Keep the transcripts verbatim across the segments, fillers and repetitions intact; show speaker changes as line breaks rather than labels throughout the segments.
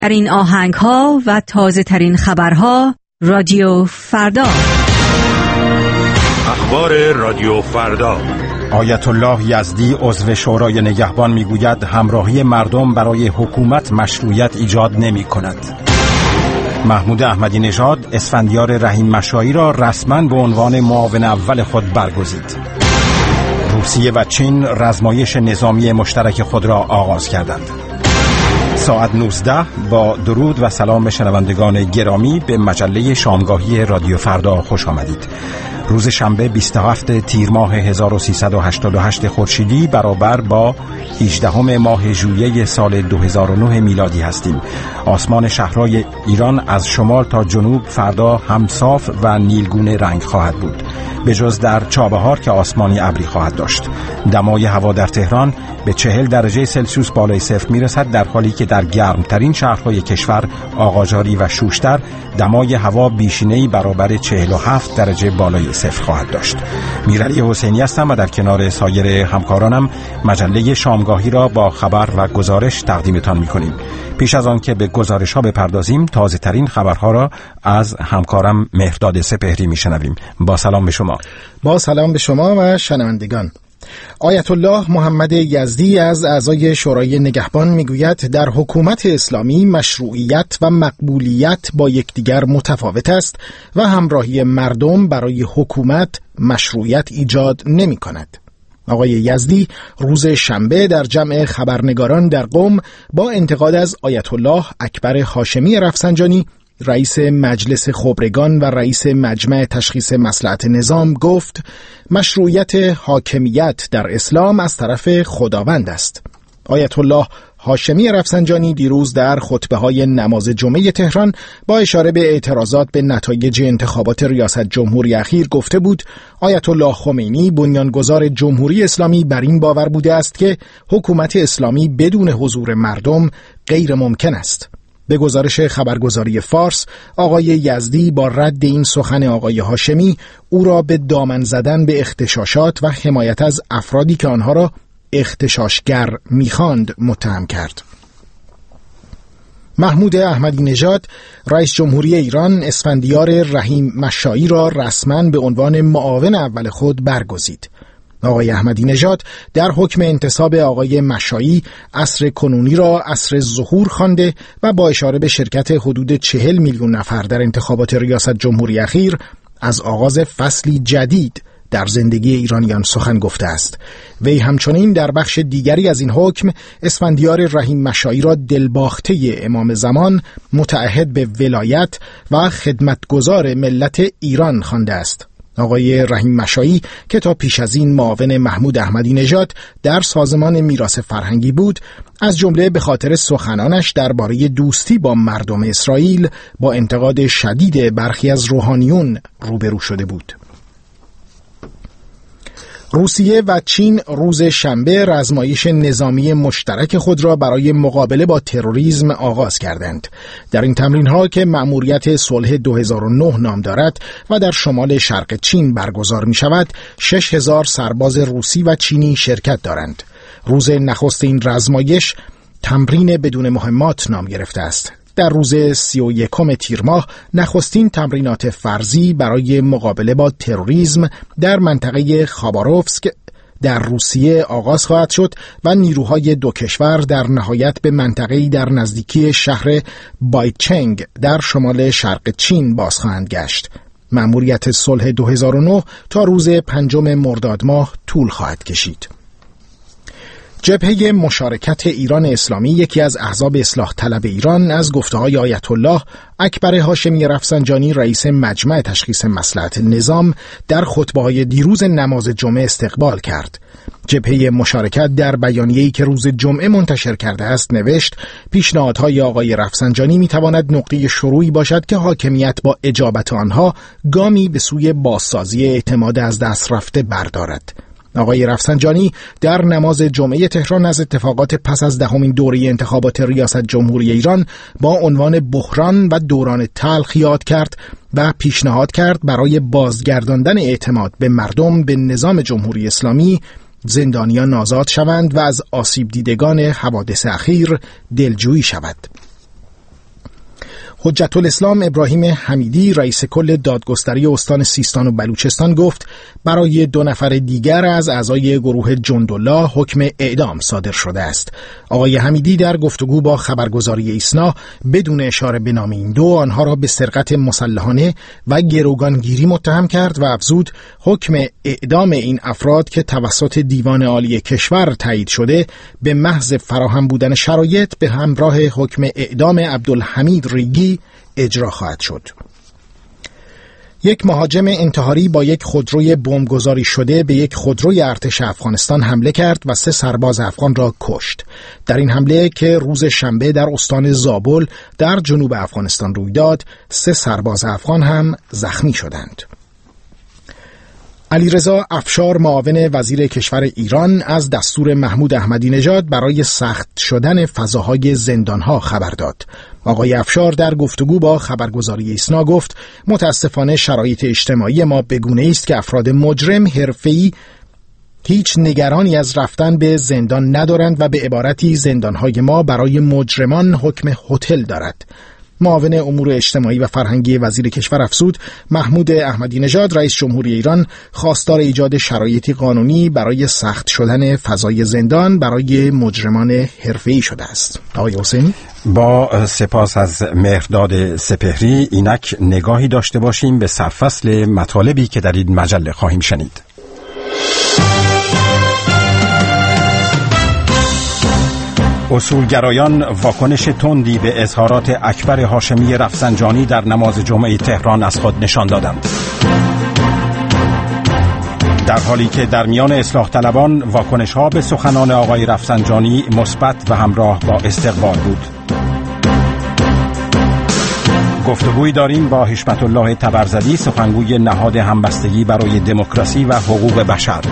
در این آهنگ ها و تازه ترین خبرها رادیو فردا.
اخبار رادیو فردا.
آیت الله یزدی عضو شورای نگهبان میگوید همراهی مردم برای حکومت مشروعیت ایجاد نمی کند. محمود احمدی نژاد اسفندیار رحیم مشایی را رسما به عنوان معاون اول خود برگزید. روسیه و چین رزمایش نظامی مشترک خود را آغاز کردند. ساعت نوزده با درود و سلام به شنوندگان گرامی به مجله شامگاهی رادیو فردا خوش آمدید. روز شنبه بیست و هفتم تیر ماه هزار و سیصد و هشتاد و هشت خورشیدی برابر با هجدهم ماه ژوئیه سال دو هزار و نه میلادی هستیم. آسمان شهرهای ایران از شمال تا جنوب فردا هم صاف و نیلگونه رنگ خواهد بود، به جز در چابهار که آسمانی ابری خواهد داشت. دمای هوا در تهران به چهل درجه سلسیوس بالای صفر میرسد، در حالی که در گرمترین شهرهای کشور آقاجاری و شوشتر دمای هوا بیشینه‌ای برابر چهل و هفت درجه بالای صفر خواهد داشت. میرعلی حسینی هستم و در کنار سایر همکارانم مجله شامگاهی را با خبر و گزارش تقدیمتان می‌کنیم. پیش از آن که به گزارش ها بپردازیم، تازه ترین خبرها را از همکارم مهرداد سپهری میشنویم. با سلام به شما.
با سلام به شما و شنوندگان. آیت الله محمد یزدی از اعضای شورای نگهبان میگوید در حکومت اسلامی مشروعیت و مقبولیت با یکدیگر متفاوت است و همراهی مردم برای حکومت مشروعیت ایجاد نمی کند. آقای یزدی روز شنبه در جمع خبرنگاران در قم با انتقاد از آیت الله اکبر هاشمی رفسنجانی، رئیس مجلس خبرگان و رئیس مجمع تشخیص مصلحت نظام گفت مشروعیت حاکمیت در اسلام از طرف خداوند است. آیت الله هاشمی رفسنجانی دیروز در خطبه‌های نماز جمعه تهران با اشاره به اعتراضات به نتایج انتخابات ریاست جمهوری اخیر گفته بود آیت الله خمینی بنیانگذار جمهوری اسلامی بر این باور بوده است که حکومت اسلامی بدون حضور مردم غیر ممکن است. به گزارش خبرگزاری فارس، آقای یزدی با رد این سخن آقای هاشمی او را به دامن زدن به اغتشاشات و حمایت از افرادی که آنها را اغتشاشگر می‌خواند متهم کرد. محمود احمدی نژاد رئیس جمهوری ایران اسفندیار رحیم مشایی را رسما به عنوان معاون اول خود برگزید. آقای احمدی نژاد در حکم انتصاب آقای مشایی عصر کنونی را عصر ظهور خوانده و با اشاره به شرکت حدود چهل میلیون نفر در انتخابات ریاست جمهوری اخیر از آغاز فصلی جدید در زندگی ایرانیان سخن گفته است. وی همچنین در بخش دیگری از این حکم اسفندیار رحیم مشایی را دلباخته امام زمان، متعهد به ولایت و خدمتگزار ملت ایران خوانده است. آقای رحیم مشایی که تا پیش از این معاون محمود احمدی نژاد در سازمان میراث فرهنگی بود، از جمله به خاطر سخنانش درباره دوستی با مردم اسرائیل با انتقاد شدید برخی از روحانیون روبرو شده بود. روسیه و چین روز شنبه رزمایش نظامی مشترک خود را برای مقابله با تروریسم آغاز کردند. در این تمرین‌ها که مأموریت صلح دو هزار و نه نام دارد و در شمال شرق چین برگزار می‌شود، شش هزار سرباز روسی و چینی شرکت دارند. روز نخست این رزمایش تمرین بدون مهمات نام گرفته است. در روز سی و یکم تیر ماه نخستین تمرینات فرضی برای مقابله با تروریسم در منطقه خاباروفسک در روسیه آغاز خواهد شد و نیروهای دو کشور در نهایت به منطقه‌ای در نزدیکی شهر بایچنگ در شمال شرق چین باز خواهند گشت. مأموریت صلح دو هزار و نه تا روز پنجم مرداد ماه طول خواهد کشید. جبهه مشارکت ایران اسلامی، یکی از احزاب اصلاح طلب ایران، از گفته‌های آیت الله اکبر هاشمی رفسنجانی رئیس مجمع تشخیص مصلحت نظام در خطبه‌های دیروز نماز جمعه استقبال کرد. جبهه مشارکت در بیانیه‌ای که روز جمعه منتشر کرده است نوشت پیشنهادهای آقای رفسنجانی می‌تواند نقطه شروعی باشد که حاکمیت با اجابت آنها گامی به سوی بازسازی اعتماد از دست رفته بردارد. آقای رفسنجانی در نماز جمعه تهران از اتفاقات پس از دهمین دوره انتخابات ریاست جمهوری ایران با عنوان بحران و دوران تلخ یاد کرد و پیشنهاد کرد برای بازگرداندن اعتماد به مردم به نظام جمهوری اسلامی زندانیان آزاد شوند و از آسیب دیدگان حوادث اخیر دلجویی شود. حجت الاسلام ابراهیم حمیدی رئیس کل دادگستری استان سیستان و بلوچستان گفت برای دو نفر دیگر از اعضای گروه جندالله حکم اعدام صادر شده است. آقای حمیدی در گفتگو با خبرگزاری ایسنا بدون اشاره به نام این دو آنها را به سرقت مسلحانه و گروگانگیری متهم کرد و افزود حکم اعدام این افراد که توسط دیوان عالی کشور تایید شده به محض فراهم بودن شرایط به همراه حکم اعدام عبدالحمید ریگی اجرا خواهد شد. یک مهاجم انتحاری با یک خودروی بمبگذاری شده به یک خودروی ارتش افغانستان حمله کرد و سه سرباز افغان را کشت. در این حمله که روز شنبه در استان زابل در جنوب افغانستان روی داد، سه سرباز افغان هم زخمی شدند. علیرضا افشار معاون وزیر کشور ایران از دستور محمود احمدی نژاد برای سخت شدن فضاهای زندانها خبر داد. آقای افشار در گفتگو با خبرگزاری ایسنا گفت متاسفانه شرایط اجتماعی ما بگونه است که افراد مجرم حرفه‌ای هیچ نگرانی از رفتن به زندان ندارند و به عبارتی زندانهای ما برای مجرمان حکم هتل دارد. معاون امور اجتماعی و فرهنگی وزیر کشور افزود محمود احمدی نژاد رئیس جمهوری ایران خواستار ایجاد شرایطی قانونی برای سخت شدن فضای زندان برای مجرمان حرفه‌ای شده است. آقای حسینی،
با سپاس از مهرداد سپهری اینک نگاهی داشته باشیم به سرفصل مطالبی که در این مجله خواهیم شنید. اصولگرایان واکنش تندی به اظهارات اکبر هاشمی رفسنجانی در نماز جمعه تهران از خود نشان دادند. در حالی که در میان اصلاح طلبان واکنش‌ها به سخنان آقای رفسنجانی مثبت و همراه با استقبال بود. گفتگویی داریم با حشمت الله طبرزدی، سخنگوی نهاد همبستگی برای دموکراسی و حقوق بشر.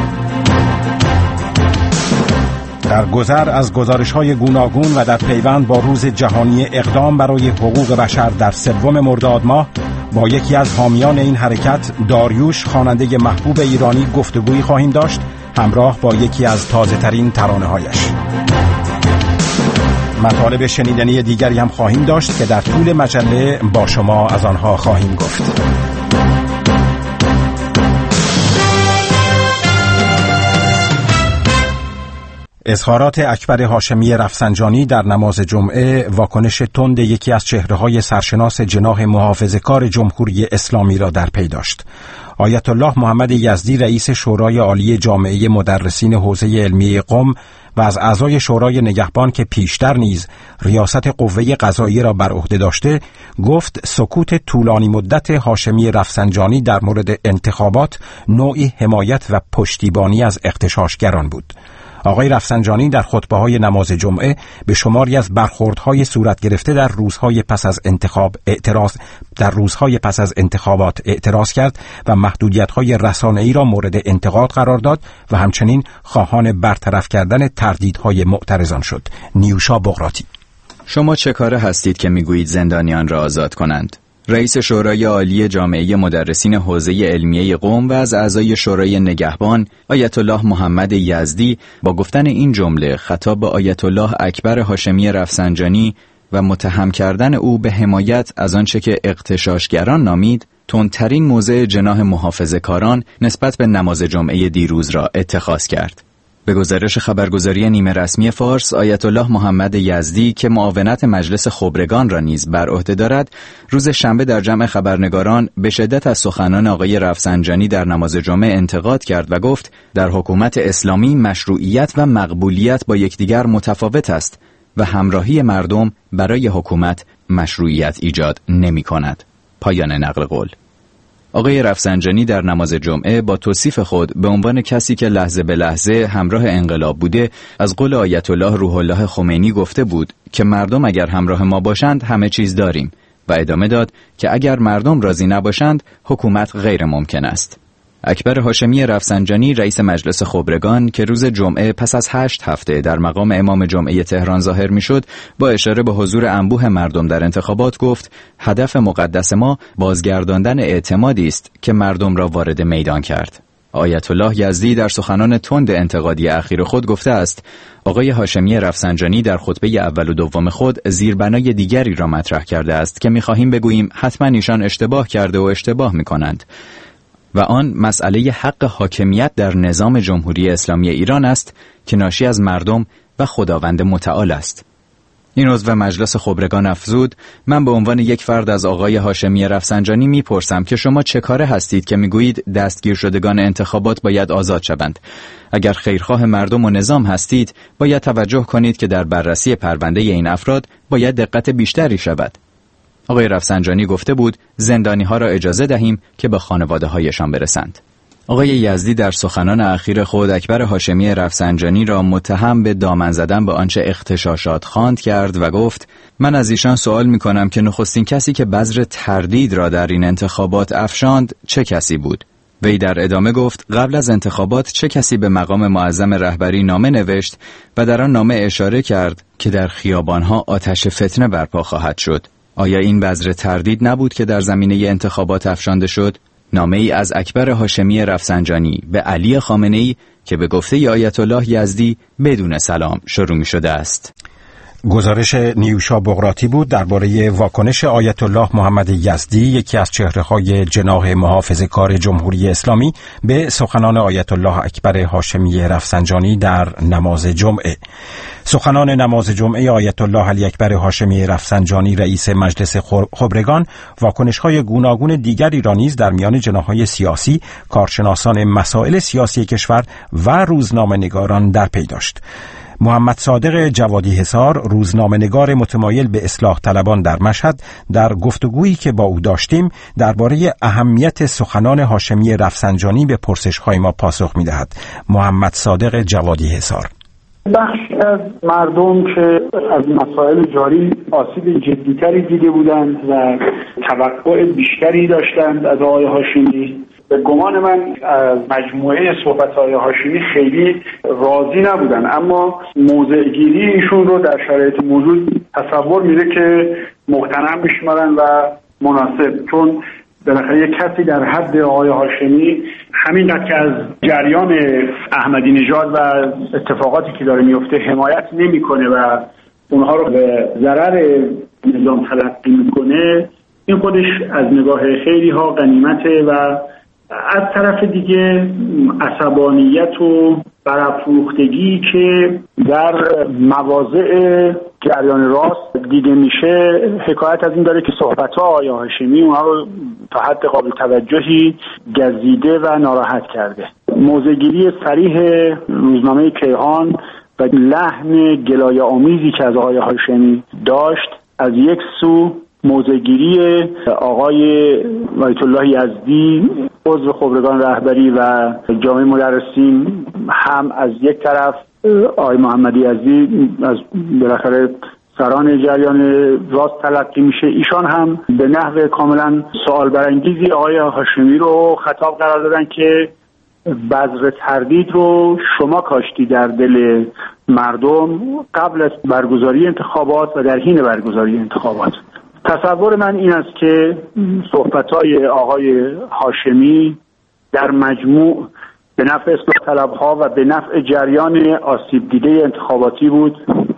در گذر از گزارش‌های گوناگون و در پیوند با روز جهانی اقدام برای حقوق بشر در سوم مرداد ماه با یکی از حامیان این حرکت، داریوش، خواننده محبوب ایرانی، گفتگویی خواهیم داشت همراه با یکی از تازه‌ترین ترانه‌هایش. مطالب شنیدنی دیگری هم خواهیم داشت که در طول مجله با شما از آنها خواهیم گفت. اظهارات اکبر هاشمی رفسنجانی در نماز جمعه واکنش تند یکی از چهره‌های سرشناس جناح محافظه‌کار جمهوری اسلامی را در پی داشت. آیت الله محمد یزدی رئیس شورای عالی جامعه مدرسین حوزه علمیه قم و از اعضای شورای نگهبان که پیشتر نیز ریاست قوه قضاییه را بر عهده داشته، گفت سکوت طولانی مدت هاشمی رفسنجانی در مورد انتخابات نوعی حمایت و پشتیبانی از اغتشاشگران بود. آقای رفسنجانی در خطبه‌های نماز جمعه به شماری از برخوردهای صورت گرفته در روزهای پس از انتخاب اعتراض در روزهای پس از انتخابات اعتراض کرد و محدودیت‌های رسانه‌ای را مورد انتقاد قرار داد و همچنین خواهان برطرف کردن تردیدهای معترضان شد. نیوشا بغراتی:
شما چه کاره هستید که میگویید زندانیان را آزاد کنند؟ رئیس شورای عالی جامعه مدرسین حوزه علمیه قم و از اعضای شورای نگهبان آیت الله محمد یزدی با گفتن این جمله خطاب به آیت الله اکبر هاشمی رفسنجانی و متهم کردن او به حمایت از آنچه که اغتشاشگران نامید، تندترین موضع جناح محافظه‌کاران نسبت به نماز جمعه دیروز را اتخاذ کرد. به گزارش خبرگزاری نیمه رسمی فارس، آیت الله محمد یزدی که معاونت مجلس خبرگان را نیز بر عهده دارد، روز شنبه در جمع خبرنگاران به شدت از سخنان آقای رفسنجانی در نماز جمعه انتقاد کرد و گفت در حکومت اسلامی مشروعیت و مقبولیت با یکدیگر متفاوت است و همراهی مردم برای حکومت مشروعیت ایجاد نمی کند. پایان نقل قول. آقای رفسنجانی در نماز جمعه با توصیف خود به عنوان کسی که لحظه به لحظه همراه انقلاب بوده، از قول آیت الله روح الله خمینی گفته بود که مردم اگر همراه ما باشند همه چیز داریم و ادامه داد که اگر مردم راضی نباشند حکومت غیر ممکن است. اکبر هاشمی رفسنجانی رئیس مجلس خبرگان که روز جمعه پس از هشت هفته در مقام امام جمعه تهران ظاهر میشد، با اشاره به حضور انبوه مردم در انتخابات گفت هدف مقدس ما بازگرداندن اعتمادی است که مردم را وارد میدان کرد. آیت الله یزدی در سخنان تند انتقادی اخیر خود گفته است آقای هاشمی رفسنجانی در خطبه اول و دوم خود زیربنای دیگری را مطرح کرده است که می‌خواهیم بگوییم حتما ایشان اشتباه کرده و اشتباه می‌کنند و آن مسئله حق حاکمیت در نظام جمهوری اسلامی ایران است که ناشی از مردم و خداوند متعال است. این عضو مجلس خبرگان افزود من به عنوان یک فرد از آقای هاشمی رفسنجانی میپرسم که شما چه کاره هستید که میگویید دستگیر شدگان انتخابات باید آزاد شوند؟ اگر خیرخواه مردم و نظام هستید باید توجه کنید که در بررسی پرونده این افراد باید دقت بیشتری شود. آقای رفسنجانی گفته بود زندانی ها را اجازه دهیم که به خانواده هایشان برسند. آقای یزدی در سخنان اخیر خود اکبر هاشمی رفسنجانی را متهم به دامن زدن به آنچه اغتشاشات خواند کرد و گفت من از ایشان سوال می کنم که نخستین کسی که بذر تردید را در این انتخابات افشاند چه کسی بود؟ وی در ادامه گفت قبل از انتخابات چه کسی به مقام معظم رهبری نامه نوشت و در آن نامه اشاره کرد که در خیابانها آتش فتنه برپا خواهد شد؟ آیا این بذر تردید نبود که در زمینه انتخابات افشانده شد؟ نامه ای از اکبر هاشمی رفسنجانی به علی خامنه‌ای که به گفته آیت الله یزدی بدون سلام شروع می شده است.
گزارش نیوشا بغراتی بود درباره واکنش آیت الله محمد یزدی، یکی از چهره‌های جناح محافظه‌کار جمهوری اسلامی، به سخنان آیت الله اکبر هاشمی رفسنجانی در نماز جمعه. سخنان نماز جمعه آیت الله علی اکبر هاشمی رفسنجانی رئیس مجلس خبرگان واکنش‌های گوناگون دیگری را نیز در میان جناح‌های سیاسی، کارشناسان مسائل سیاسی کشور و روزنامه‌نگاران در پی داشت. محمد صادق جوادی حصار، روزنامه‌نگار متمایل به اصلاح طلبان در مشهد، در گفتگویی که با او داشتیم درباره اهمیت سخنان هاشمی رفسنجانی به پرسش‌های ما پاسخ می‌دهد. محمد صادق جوادی حصار:
بخشی از مردم که از مسائل جاری آسیب جدیتری دیده بودند و توقع بیشتری داشتند از آقای هاشمی، به گمان من از مجموعه صحبت‌های هاشمی خیلی راضی نبودن، اما موضع‌گیری ایشون رو در شرایط موجود تصور میره که مقتنم میشمارن و مناسب، چون بالاخره یک کسی در حد آقای هاشمی همینقدر که از جریان احمدی نژاد و اتفاقاتی که داره میفته حمایت نمیکنه و اونها رو به ضرر نظام تلقی میکنه، این خودش از نگاه خیلی ها غنیمته. و از طرف دیگه عصبانیت و برافروختگی که در مواضع جریان راست دیده میشه حکایت از این داره که صحبت‌ها آقای هاشمی اونها رو تا حد قابل توجهی گزیده و ناراحت کرده. موضع‌گیری صریح روزنامه کیهان و لحن گلایه آمیزی که از آقای هاشمی داشت، از یک سو موضع‌گیری آقای آیت الله یزدی عضو خبرگان رهبری و جامعه مدرسین هم از یک طرف، آقای محمد یزدی از بالاخره سران جریان راست تلقی میشه، ایشان هم به نحو کاملا سوال برانگیزی آقای هاشمی رو خطاب قرار دادن که بذر تردید رو شما کاشتی در دل مردم قبل از برگزاری انتخابات و در حین برگزاری انتخابات. تصور من این است که صحبت‌های آقای هاشمی در مجموع به نفع اصلاح طلب‌ها و به نفع جریان آسیب دیده انتخاباتی بود.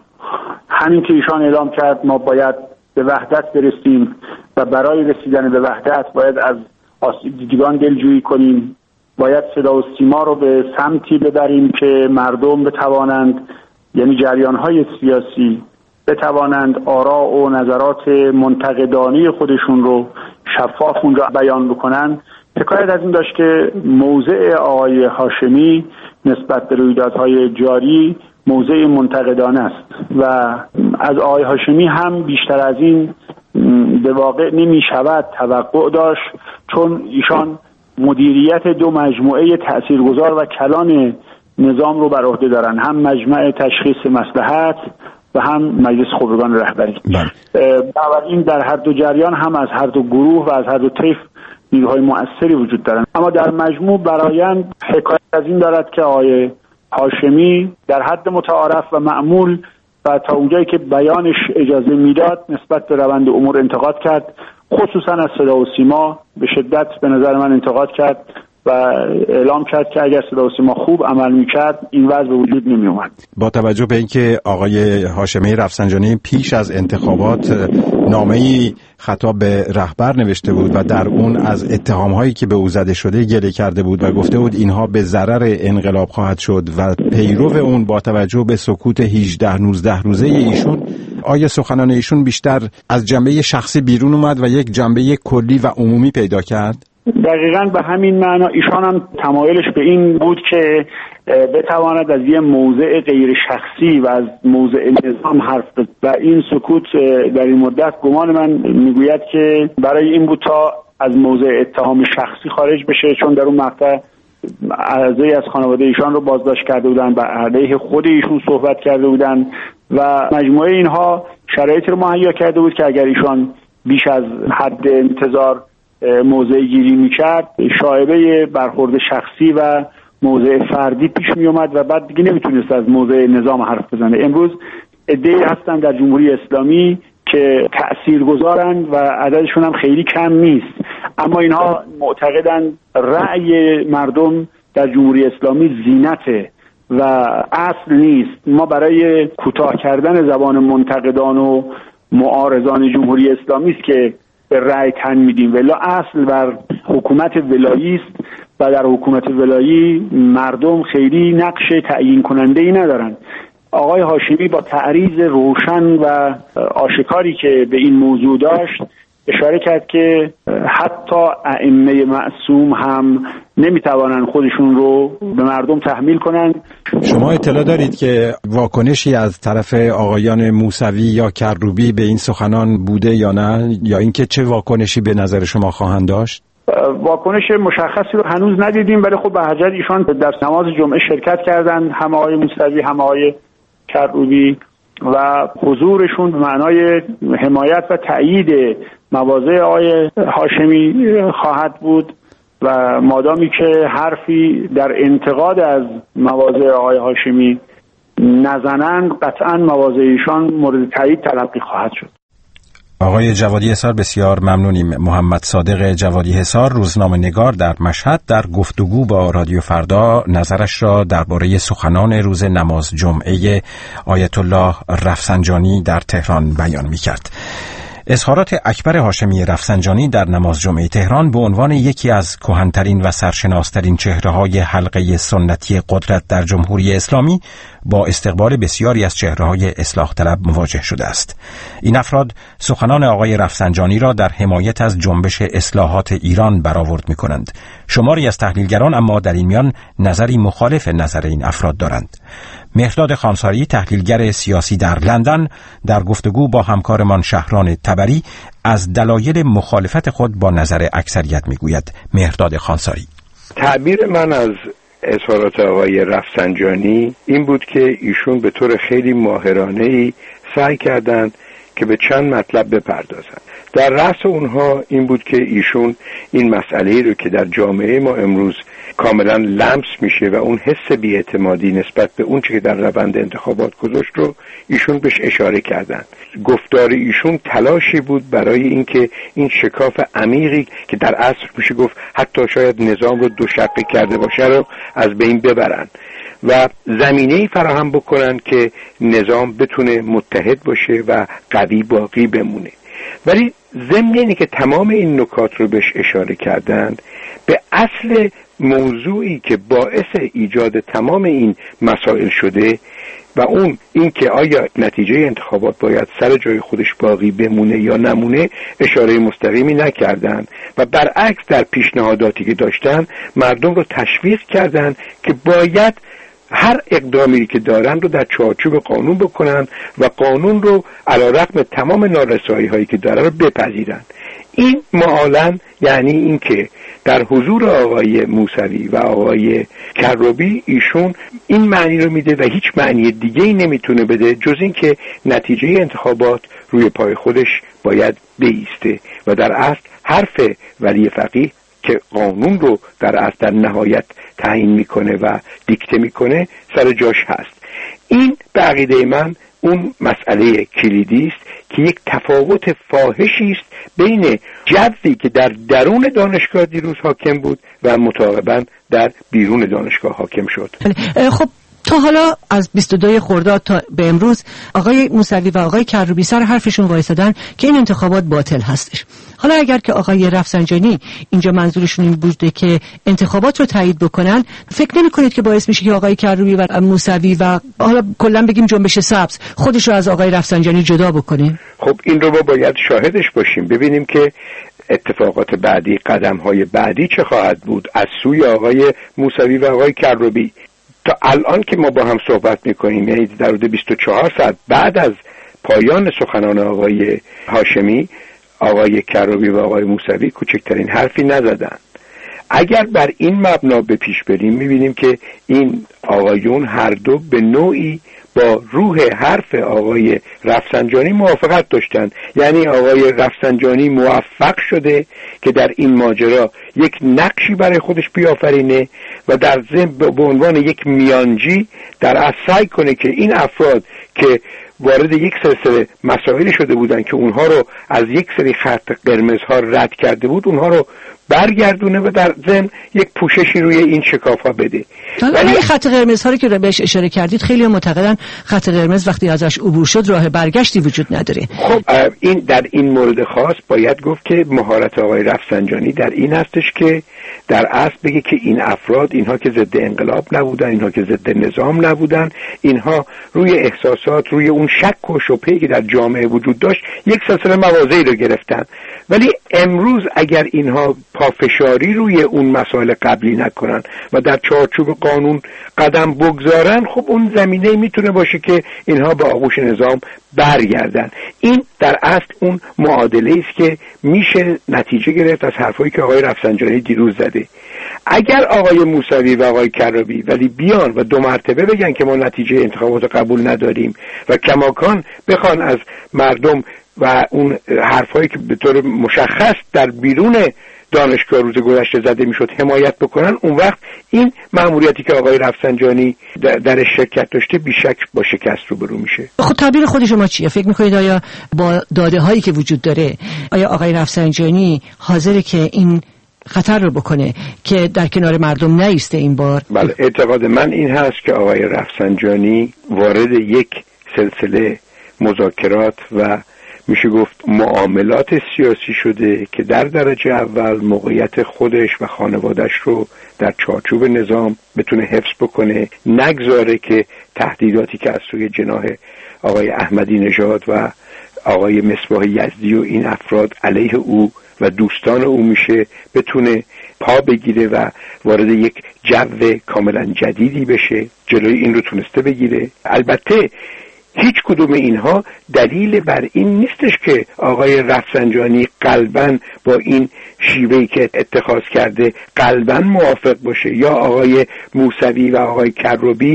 همین که ایشان اعلام کرد ما باید به وحدت برسیم و برای رسیدن به وحدت باید از آسیب دیدگان دلجویی کنیم، باید صدا و سیما رو به سمتی ببریم که مردم بتوانند، یعنی جریان‌های سیاسی بتوانند آراء و نظرات منتقدانه خودشون رو شفاف اونجا بیان بکنن. حکایت از این داشت که موضع آقای هاشمی نسبت به رویدادهای جاری موضع منتقدانه است و از آقای هاشمی هم بیشتر از این به واقع نمی شود توقع داشت، چون ایشان مدیریت دو مجموعه تاثیرگذار و کلان نظام رو بر عهده دارن، هم مجمع تشخیص مصلحت و هم مجلس خبرگان رهبری. بنابراین در هر دو جریان هم از هر دو گروه و از هر دو طیف نیروهای مؤثری وجود دارند، اما در مجموع برآیند حکایت از این دارد که آقای هاشمی در حد متعارف و معمول و تا اونجایی که بیانش اجازه میداد نسبت به روند امور انتقاد کرد، خصوصا از صدا و سیما به شدت به نظر من انتقاد کرد و اعلام کرد که اگر صدا و سیما خوب عمل میکرد این وضع به وجود نمی اومد.
با توجه به اینکه آقای هاشمی رفسنجانی پیش از انتخابات نامه‌ای خطاب به رهبر نوشته بود و در اون از اتهام‌هایی که به او زده شده گله کرده بود و گفته بود اینها به ضرر انقلاب خواهد شد و پیرو اون با توجه به سکوت هجده نوزده روزه ایشون، آیا سخنان ایشون بیشتر از جنبه شخصی بیرون اومد و یک جنبه کلی و عمومی پیدا کرد؟
دقیقاً به همین معنا ایشان هم تمایلش به این بود که بتواند از یه موضع غیر شخصی و از موضع نظام حرف بزنه و این سکوت در این مدت گمان من میگوید که برای این بود تا از موضع اتهام شخصی خارج بشه، چون در اون مقطع اعضای از خانواده ایشان رو بازداشت کرده بودن و علیه خود ایشون صحبت کرده بودن و مجموعه اینها شرایطی رو مهیا کرده بود که اگر ایشان بیش از حد انتظار موضع گیری میکرد شایبه برخورد شخصی و موضع فردی پیش میومد و بعد دیگه نمیتونست از موضع نظام حرف بزنه. امروز عده‌ای هستن در جمهوری اسلامی که تأثیرگذارن و عددشون هم خیلی کم نیست، اما اینها معتقدن رأی مردم در جمهوری اسلامی زینته و اصل نیست. ما برای کوتاه کردن زبان منتقدان و معارضان جمهوری اسلامی است که به رأی تن میدیم، ولی اصل بر حکومت ولایی است و در حکومت ولایی مردم خیلی نقش تعیین کننده ای ندارن. آقای هاشمی با تعریض روشن و آشکاری که به این موضوع داشت اشاره کرد که حتی ائمه معصوم هم نمیتوانند خودشون رو به مردم تحمیل کنند.
شما اطلاع دارید که واکنشی از طرف آقایان موسوی یا کروبی به این سخنان بوده یا نه، یا اینکه چه واکنشی به نظر شما خواهند داشت؟
واکنش مشخصی رو هنوز ندیدیم، ولی خب به هر جهت ایشان در نماز جمعه شرکت کردند، هم آقای موسوی هم آقای کروبی، و حضورشون به معنای حمایت و تأیید مواضع آقای هاشمی خواهد بود و مادامی که حرفی در انتقاد از مواضع آقای هاشمی نزنند قطعا مواضع ایشان مورد تأیید تلقی خواهد شد.
آقای جوادی حصار بسیار ممنونیم. محمد صادق جوادی حصار روزنامه‌نگار در مشهد در گفتگو با رادیو فردا نظرش را درباره سخنان روز نماز جمعه آیت الله رفسنجانی در تهران بیان می‌کرد. اظهارات اکبر هاشمی رفسنجانی در نماز جمعه تهران به عنوان یکی از کهن‌ترین و سرشناسترین چهره‌های حلقه سنتی قدرت در جمهوری اسلامی با استقبال بسیاری از چهره‌های اصلاح طلب مواجه شده است. این افراد سخنان آقای رفسنجانی را در حمایت از جنبش اصلاحات ایران برآورد می‌کنند. شماری از تحلیلگران اما در این میان نظری مخالف نظر این افراد دارند. مهرداد خانساری تحلیلگر سیاسی در لندن در گفتگو با همکارمان شهران تبری از دلایل مخالفت خود با نظر اکثریت میگوید. مهرداد خانساری:
تعبیر من از اظهارات آقای رفسنجانی این بود که ایشون به طور خیلی ماهرانه‌ای سعی کردند که به چند مطلب بپردازند. در رأس اونها این بود که ایشون این مسئله رو که در جامعه ما امروز کاملا لمس میشه و اون حس بی‌اعتمادی نسبت به اون چیزی که در روند انتخابات گذاشت رو ایشون بهش اشاره کردن. گفتار ایشون تلاشی بود برای اینکه این شکاف عمیقی که در عصر میشه گفت حتی شاید نظام رو دو شقه کرده باشه رو از بین ببرن و زمینه‌ای فراهم بکنن که نظام بتونه متحد باشه و قوی باقی بمونه. ولی ضمن اینه که تمام این نکات رو بهش اشاره کردند به اصل موضوعی که باعث ایجاد تمام این مسائل شده و اون این که آیا نتیجه انتخابات باید سر جای خودش باقی بمونه یا نمونه اشاره مستقیمی نکردند و برعکس در پیشنهاداتی که داشتن مردم رو تشویق کردند که باید هر اقدامی که دارن رو در چارچوب قانون بکنن و قانون رو علیرغم تمام نارسایی هایی که داره رو بپذیرن. این معالن یعنی این که در حضور آقای موسوی و آقای کروبی ایشون این معنی رو میده و هیچ معنی دیگه ای نمیتونه بده جز این که نتیجه انتخابات روی پای خودش باید بایسته و در اصل حرف ولی فقیه که قانون رو در اصل در نهایت تعیین میکنه و دیکته میکنه سر جاش هست. این به عقیده من اون مسئله کلیدی است که یک تفاوت فاحشی است بین جوی که در درون دانشگاه دیروز حاکم بود و مطابقاً در بیرون دانشگاه حاکم شد.
خب تا حالا از بیست و دو خرداد تا به امروز آقای موسوی و آقای کروبی سر حرفشون وایسادن که این انتخابات باطل هستش. حالا اگر که آقای رفسنجانی اینجا منظورشون این بوده که انتخابات رو تایید بکنن، فکر نمی کنید که باعث میشه که آقای کروبی و موسوی و حالا کلا بگیم جنبش سبز خودش رو از آقای رفسنجانی جدا بکنه؟
خب این رو ما باید شاهدش باشیم، ببینیم که اتفاقات بعدی، قدم‌های بعدی چه خواهد بود از سوی آقای موسوی و آقای کروبی. تا الان که ما با هم صحبت میکنیم، یعنی در حدود بیست و چهار ساعت بعد از پایان سخنان آقای هاشمی، آقای کروبی و آقای موسوی کوچکترین حرفی نزدن. اگر بر این مبنا به پیش بریم میبینیم که این آقایون هر دو به نوعی با روح حرف آقای رفسنجانی موافقت داشتند. یعنی آقای رفسنجانی موفق شده که در این ماجرا یک نقشی برای خودش بیافرینه و در ضمن به عنوان یک میانجی در اصل سعی کنه که این افراد که وارد یک سلسله مسائلی شده بودن که اونها رو از یک سری خط قرمزها رد کرده بود، اونها رو برگردونه و در ضمن یک پوششی روی این شکاف‌ها بده.
ولی خط قرمز ها رو که بهش اشاره کردید، خیلی معتقدن خط قرمز وقتی ازش عبور شد راه برگشتی وجود نداره.
خب این در این مورد خاص باید گفت که مهارت آقای رفسنجانی در این هستش که در اصل بگه که این افراد، اینها که ضد انقلاب نبودن، اینها که ضد نظام نبودن، اینها روی احساسات، روی اون شک و شبهه‌ای که در جامعه وجود داشت یک سلسله مواضعی رو گرفتن. ولی امروز اگر اینها پافشاری روی اون مسائل قبلی نکنن و در چارچوب قانون قدم بگذارن، خب اون زمینه میتونه باشه که اینها به آغوش نظام برگردن. این در اصل اون معادله است که میشه نتیجه گرفت از حرفایی که آقای رفسنجانی دیروز زده. اگر آقای موسوی و آقای کروبی ولی بیان و دو مرتبه بگن که ما نتیجه انتخابات قبول نداریم و کماکان بخوان از مردم و اون حرفایی که به طور مشخص در بیرون دانشگاه روز گذشته زده میشد حمایت بکنن، اون وقت این مأموریتی که آقای رفسنجانی در شرکت داشته بیشک با شکست روبرو میشه.
خب تعبیر خود شما چیه؟ فکر میکنید آیا با داده هایی که وجود داره آیا آقای رفسنجانی حاضره که این خطر رو بکنه که در کنار مردم نایسته این بار؟
بله، اعتقاد من این هست که آقای رفسنجانی وارد یک سلسله مذاکرات و میشه گفت معاملات سیاسی شده که در درجه اول موقعیت خودش و خانوادش رو در چارچوب نظام بتونه حفظ بکنه، نگذاره که تهدیداتی که از سوی جناح آقای احمدی نژاد و آقای مصباح یزدی و این افراد علیه او و دوستان او میشه بتونه پا بگیره و وارد یک جو کاملا جدیدی بشه. جلوی این رو تونسته بگیره. البته هیچ کدوم اینها دلیل بر این نیستش که آقای رفسنجانی قلباً با این شیوهی که اتخاذ کرده قلباً موافق باشه یا آقای موسوی و آقای کروبی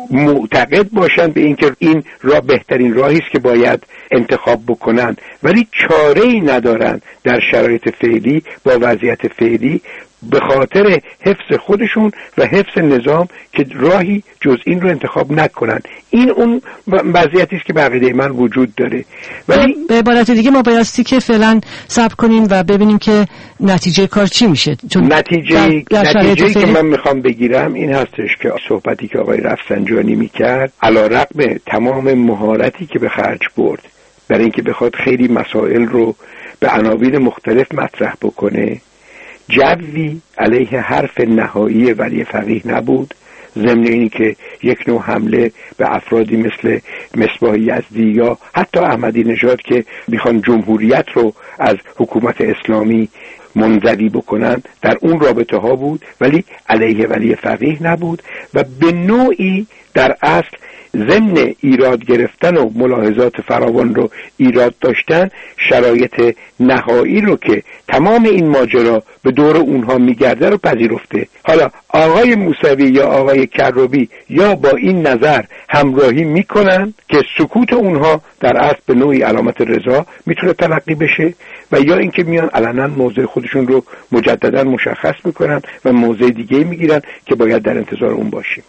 معتقد باشند به اینکه این راه بهترین راهی است که باید انتخاب بکنن، ولی چاره‌ای ندارن در شرایط فعلی با وضعیت فعلی به خاطر حفظ خودشون و حفظ نظام که راهی جز این رو انتخاب نکنن. این اون وضعیتی است که به عقیده من وجود داره. ولی
به عبارت دیگه ما بایستی که فعلا صبر کنیم و ببینیم که نتیجه کار چی میشه. چون
نتیجه نتیجه‌ای که من میخوام بگیرم این هستش که صحبتی که آقای رفسنجانی میکرد علیرغم تمام مهارتی که به خرج برد برای اینکه بخواد خیلی مسائل رو به عناوین مختلف مطرح بکنه، جوی علیه حرف نهایی ولی فقیه نبود، ضمن اینی که یک نوع حمله به افرادی مثل مصباح یزدی یا حتی احمدی نژاد که میخوان جمهوریت رو از حکومت اسلامی منزوی بکنن در اون رابطه ها بود، ولی علیه ولی فقیه نبود و به نوعی در اصل ضمن ایراد گرفتن و ملاحظات فراوان رو ایراد داشتن شرایط نهایی رو که تمام این ماجرا به دور اونها میگرده رو پذیرفته. حالا آقای موسوی یا آقای کروبی یا با این نظر همراهی میکنن که سکوت اونها در اصل به نوعی علامت رضا میتونه تلقی بشه و یا اینکه میان علنا موضع خودشون رو مجددا مشخص میکنن و موضع دیگه میگیرن که باید در انتظار اون باشیم.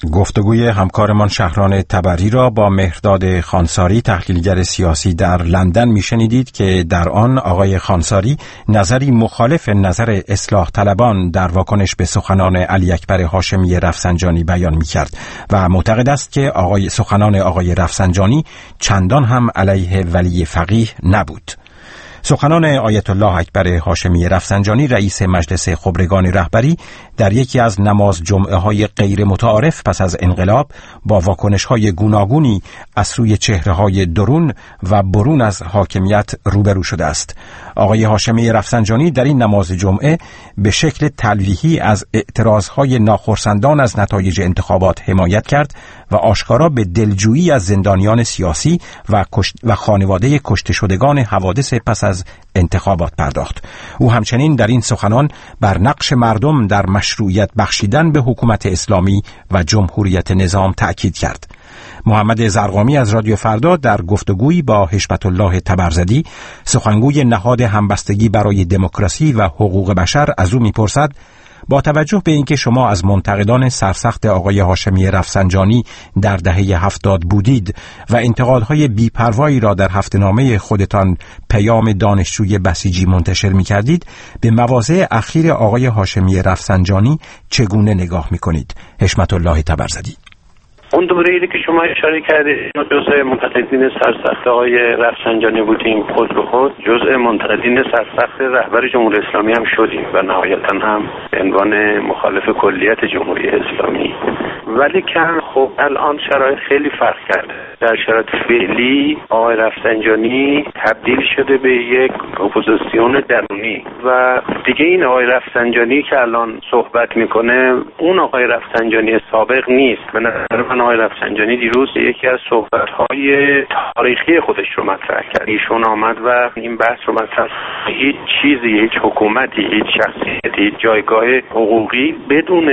گفتگوی همکارمان شهران تبری را با مهرداد خانساری تحلیلگر سیاسی در لندن میشنیدید که در آن آقای خانساری نظری مخالف نظر اصلاح طلبان در واکنش به سخنان علی اکبر هاشمی رفسنجانی بیان میکرد و معتقد است که آقای سخنان آقای رفسنجانی چندان هم علیه ولی فقیه نبود. سخنان آیت الله اکبر هاشمی رفسنجانی رئیس مجلس خبرگان رهبری در یکی از نماز جمعه های غیر متعارف پس از انقلاب با واکنش های گوناگونی از سوی چهره های درون و برون از حاکمیت روبرو شده است. آقای هاشمی رفسنجانی در این نماز جمعه به شکل تلویحی از اعتراضهای ناخرسندان از نتایج انتخابات حمایت کرد و آشکارا به دلجویی از زندانیان سیاسی و, کشت و خانواده کشته شدگان حوادث پس از انتخابات پرداخت. او همچنین در این سخنان بر نقش مردم در مشروعیت بخشیدن به حکومت اسلامی و جمهوریت نظام تأکید کرد. محمد زرقامی از رادیو فردا در گفتگویی با حشمت الله تبرزدی سخنگوی نهاد همبستگی برای دموکراسی و حقوق بشر از او میپرسد با توجه به اینکه شما از منتقدان سرسخت آقای هاشمی رفسنجانی در دهه هفتاد بودید و انتقادهای بی‌پروایی را در هفته‌نامه خودتان پیام دانشجوی بسیجی منتشر می‌کردید، به مواضع اخیر آقای هاشمی رفسنجانی چگونه نگاه می‌کنید؟ حشمت الله تبرزدی:
اون دوره‌ای که شما اشاره کردید ما جزء منتقدین سرسخت آقای رفسنجانی بودیم، خود به خود جزء منتقدین سرسخت رهبر جمهوری اسلامی هم شدیم و نهایتاً هم به عنوان مخالف کلیت جمهوری اسلامی. ولی که خب الان شرایط خیلی فرق کرده. در شرایط فعلی آقای رفسنجانی تبدیل شده به یک اپوزیسیون درونی و دیگه این آقای رفسنجانی که الان صحبت میکنه اون آقای رفسنجانی سابق نیست. به نظر من آقای رفسنجانی دیروز یکی از صحبت‌های تاریخی خودش رو مطرح کرد. ایشون آمد و این بحث رو مطرح هیچ چیزی، هیچ حکومتی، هیچ شخصیتی، هیچ جایگاه حقوقی بدون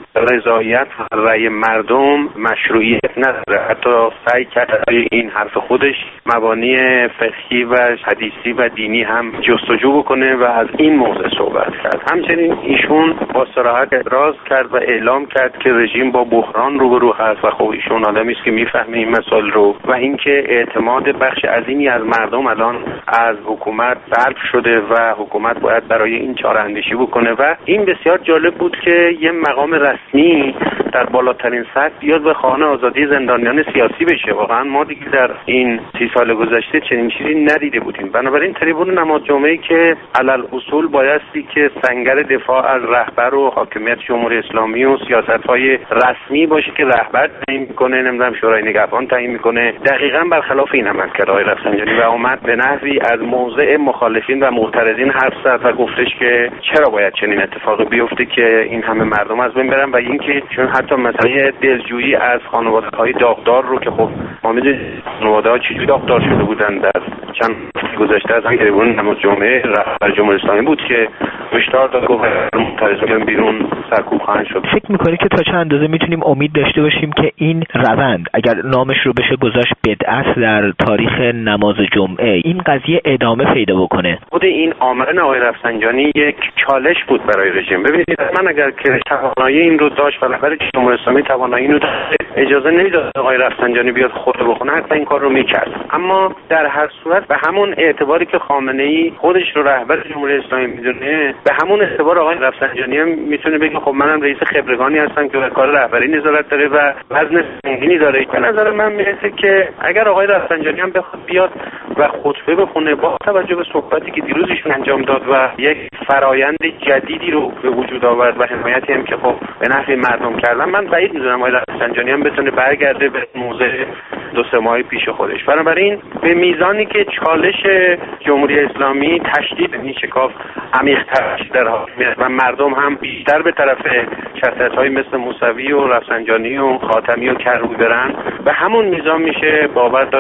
رضایت و رأی مردم مشروعیت نداره. حتی سعی کرد این حرف خودش مبانی فقهی و حدیثی و دینی هم جستجو بکنه و از این موضوع صحبت کرد. همچنین ایشون با صراحت ابراز کرد و اعلام کرد که رژیم با بحران روبرو هست و خب ایشون آدمی است که میفهمه این مسائل رو و اینکه اعتماد بخش عظیمی از مردم الان از حکومت سلب شده و حکومت باید برای این چاره اندیشی بکنه و این بسیار جالب بود که یه مقام رسمی در بالاترین سطح بیاد به خانه آزادی زندانیان سیاسی بشه. واقعا ما دیگه در این سی سال گذشته چنین چیزی ندیده بودیم. بنابراین تریبون نماز جمعه‌ای که علل اصول بایستی که سنگر دفاع از رهبر و حاکمیت جمهوری اسلامی و سیاست‌های رسمی باشه که رهبر تعیین می‌کنه، نمیدونم شورای نگهبان تعیین می‌کنه، دقیقاً برخلاف این عمل کرد آقای رفسنجانی و اومد به نحوی از موضع مخالفین و معترضین حرف زد و گفتش که چرا باید چنین اتفاقی بیفته که این همه مردم از بین برن و اینکه چون حتی مسئله دلجویی از خانواده‌های داغدار رو که خب ما می‌دونیم خانواده‌ها چجوری داغدار شده بودن در چند گذشته از همین تریبون نماز جمعه رهبر جمهوری اسلامی بود که هشدار داد گفت معترضان بیرون سرکوب خواهند شد.
فکر می‌کنی که تا چه اندازه میتونیم امید داشته باشیم که این روند اگر نامش رو بشه گذاشت بدعت در تاریخ نماز جمعه این قضیه ادامه پیدا بکنه؟
خود این آمدن آقای رفسنجانی یک چالش بود برای رژیم. ببینید من اگر که توانایی این رو داشت و رهبر جمهوری اسلامی توانایی رو داشت اجازه نمیداد آقای رفسنجانی بیاد خود بخونه، حتی این کار رو میکرد. اما در هر صورت به همون اعتباری که خامنه‌ای خودش رو رهبر جمهوری اسلامی میدونه به همون اعتبار آقای رفسنجانی هم میتونه بگه خب منم رئیس خبرگانی هستم که به کار رهبری نظارت داره و وزن سنگینی داره. به نظر من میرسه که اگر آقای رفسنجانی هم بخواد بیاد و خطبه بخونه با توجه به صحبتی که دیروز ایشون انجام داد و یک فرایند جدیدی رو به وجود آورد و حمایتی هم که خب به نفع مردم کردن، من بعید میدونم آقای رفسنجانی هم بتونه برگرده به موضع دو سه ماه پیش خودش. بنابراین به میزانی که چالش جمهوری اسلامی تشدید این شکاف عمیق‌تر در حاکمیت و مردم هم بیشتر به طرف شخصیت‌های مثل موسوی و رفسنجانی و خاتمی و کروبی برن، به همون میزان میشه باور داشت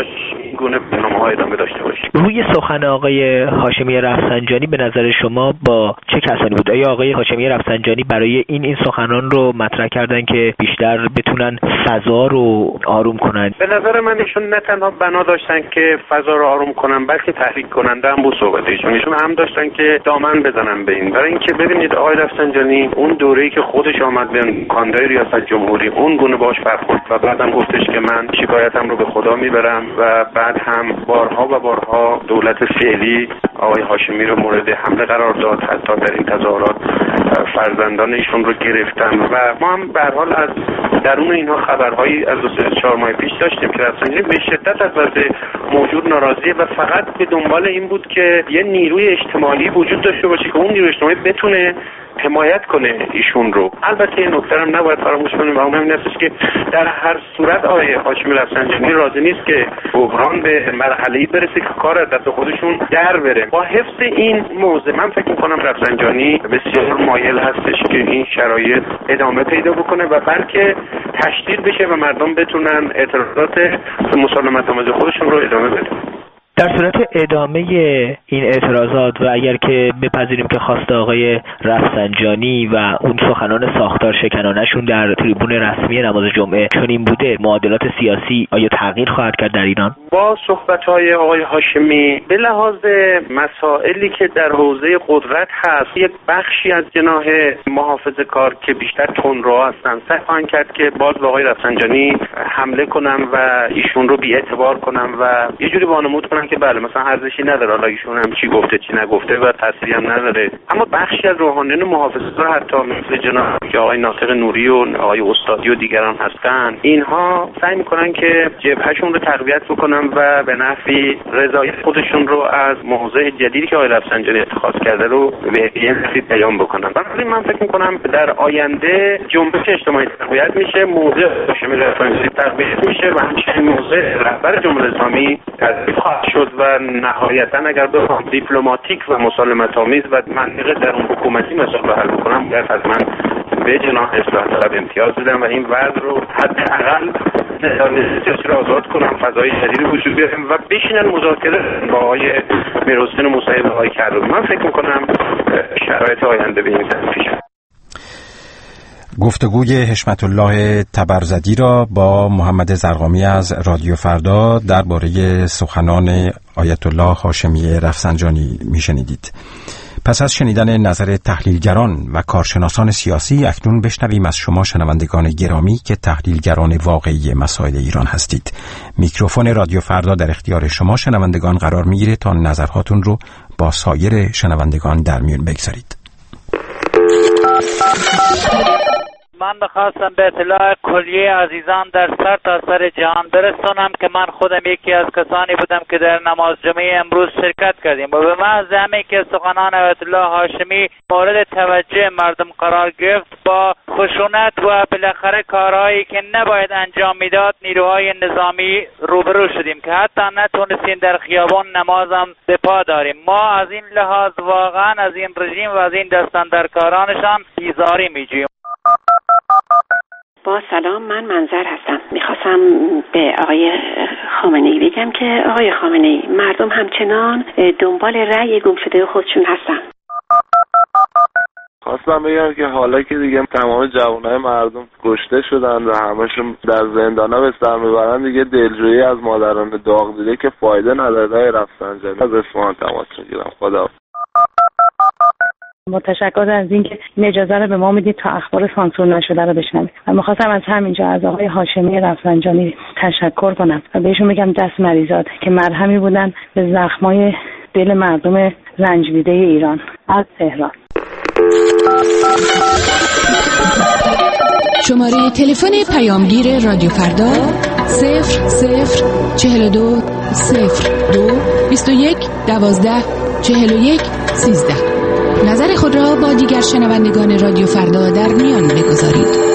این گونه برنامه‌ها ادامه داشته باشیم.
روی سخن آقای هاشمی رفسنجانی به نظر شما با چه کسانی بود؟ آیا آقای هاشمی رفسنجانی برای این این سخنان رو مطرح کردن که بیشتر بتونن فضا رو آروم کنن؟
به نظر من ایشون نه تنها بنا داشتن که فضا رو آروم کنن، بلکه تحریک کننده هم بود صحبت ایشون. ایشون هم داشتن که دامن بزنن به این. برای اینکه ببینید آقای رفسنجانی اون دوره‌ای که خودش آمد به کاندای ریاست جمهوری اون گونه باش برخورد و بعدم گفتش که من شکایتم رو به خدا میبرم و بعد هم بارها و بارها دولت فعلی آقای هاشمی رو مورد حمله قرار داد، حتی در این تظاهرات فرزندان ایشون رو گرفتن و ما هم به هر حال از درون اینها خبرهایی از دو سه چهار ماه پیش داشتیم که رفسنجانی به شدت از وضع موجود ناراضیه و فقط به دنبال این بود که یه نیروی اجتماعی وجود داشته باشه که اون نیروی اجتماعی بتونه حمایت کنه ایشون رو. البته این نکته هم نباید فراموش کنیم و اون همین هستش که در هر صورت آقای هاشمی رفسنجانی راضی نیست که بحران به مرحله‌ای برسه که کار از دست خودشون در بره. با حفظ این موضوع من فکر می‌کنم رفسنجانی بسیار مایل هستش که این شرایط ادامه پیدا بکنه و بلکه تشدید بشه و مردم بتونن اعتراضات مسالمت‌آمیز خودشون رو ادامه بدن.
در صورت ادامه این اعتراضات و اگر که بپذیریم که خواست آقای رفسنجانی و اون سخنان ساختار شکنانشون در تریبون رسمی نماز جمعه چنین بوده، معادلات سیاسی آیا تغییر خواهد کرد در ایران؟
با صحبت‌های آقای هاشمی به لحاظ مسائلی که در حوزه قدرت هست، یک بخشی از جناح محافظه‌کار که بیشتر تندرو هستن سعی خواهند کرد که باز به آقای رفسنجانی حمله کنن و ایشون رو بی‌اعتبار کنن و یه جوری وانمود کنن که بله مثلا ارزشی نداره حالا ایشون هم چی گفته چی نگفته و تأثیری هم نداره. اما بخشی از روحانیون محافظه‌کار حتی مثل جناب که آقای ناطق نوری و آقای استادی و دیگران هستن، اینها سعی میکنن که جبههشون رو تقویت بکنن و به نفع رضایت خودشون رو از موضع جدیدی که آقای رفسنجانی اتخاذ کرده رو به این نفع بیان بکنن. بنابراین من فکر میکنم در آینده جنبش اجتماعی تقویت میشه، موضع هاشمی رفسنجانی تقویت میشه و همچنین موضع رهبر جمهوری اسلامی تضعیف خواهد شد و نهایتا اگر بخوام دیپلماتیک و مسالمت‌آمیز و منطقه در اون حکومتی مسائل رو حل بکنم باید حتما به جناح اصلاح طلب امتیاز بدم و این وضع رو حداقل سیاسی رو آزاد کنم، فضای جدیدی وجود بیارم و بشینن مذاکره با آقای میرحسین موسوی و آقای کروبی. من فکر می‌کنم شرایط آینده به این ترتیب میشه.
گفتگوی حشمت الله تبرزدی را با محمد زرقامی از رادیو فردا درباره سخنان آیت الله هاشمی رفسنجانی میشنیدید. پس از شنیدن نظر تحلیلگران و کارشناسان سیاسی، اکنون بشنویم از شما شنوندگان گرامی که تحلیلگران واقعی مسائل ایران هستید. میکروفون رادیو فردا در اختیار شما شنوندگان قرار میگیره تا نظرهاتون رو با سایر شنوندگان در میون بگذارید.
من بخواستم به اطلاع کلیه عزیزان در سر تا سر جهان برسانم که من خودم یکی از کسانی بودم که در نماز جمعه امروز شرکت کردیم و به محض همین که سخنان آیت الله هاشمی مورد توجه مردم قرار گرفت، با خشونت و بالاخره کارهایی که نباید انجام میداد نیروهای نظامی روبرو شدیم که حتی نتونستیم در خیابان نمازم به پا داریم. ما از این لحاظ واقعا از این رژیم و از این دستاندرکارانشان بیزاری میجوییم.
با سلام، من منظر هستم. میخواستم به آقای خامنه‌ای بگم که آقای خامنه‌ای، مردم همچنان دنبال رأی گمشده خودشون هستن.
خواستم بگم که حالا که دیگه تمام جوانای مردم کشته شدن و همشون در زندانا به سر میبرن، دیگه دلجویی از مادران داغ دیده که فایده نداره. رفسنجانی از اصفهان تماس میگیرم. خدا
متشکر از اینکه این اجازه رو به ما میدید تا اخبار سانسور نشده رو بشنویم. و می‌خواستم از همینجا از آقای هاشمی رفسنجانی تشکر کنم و بهشون بگم دست مریضات که مرهمی بودن به زخمای دل مردم رنج‌دیده ایران. از تهران.
شماره تلفن پیامگیر رادیو فردا صفر صفر چهل و دو صفر دو بیست و یک دوازده چهل و یک سیزده. نظر خود را با دیگر شنوندگان رادیو فردا در میان بگذارید.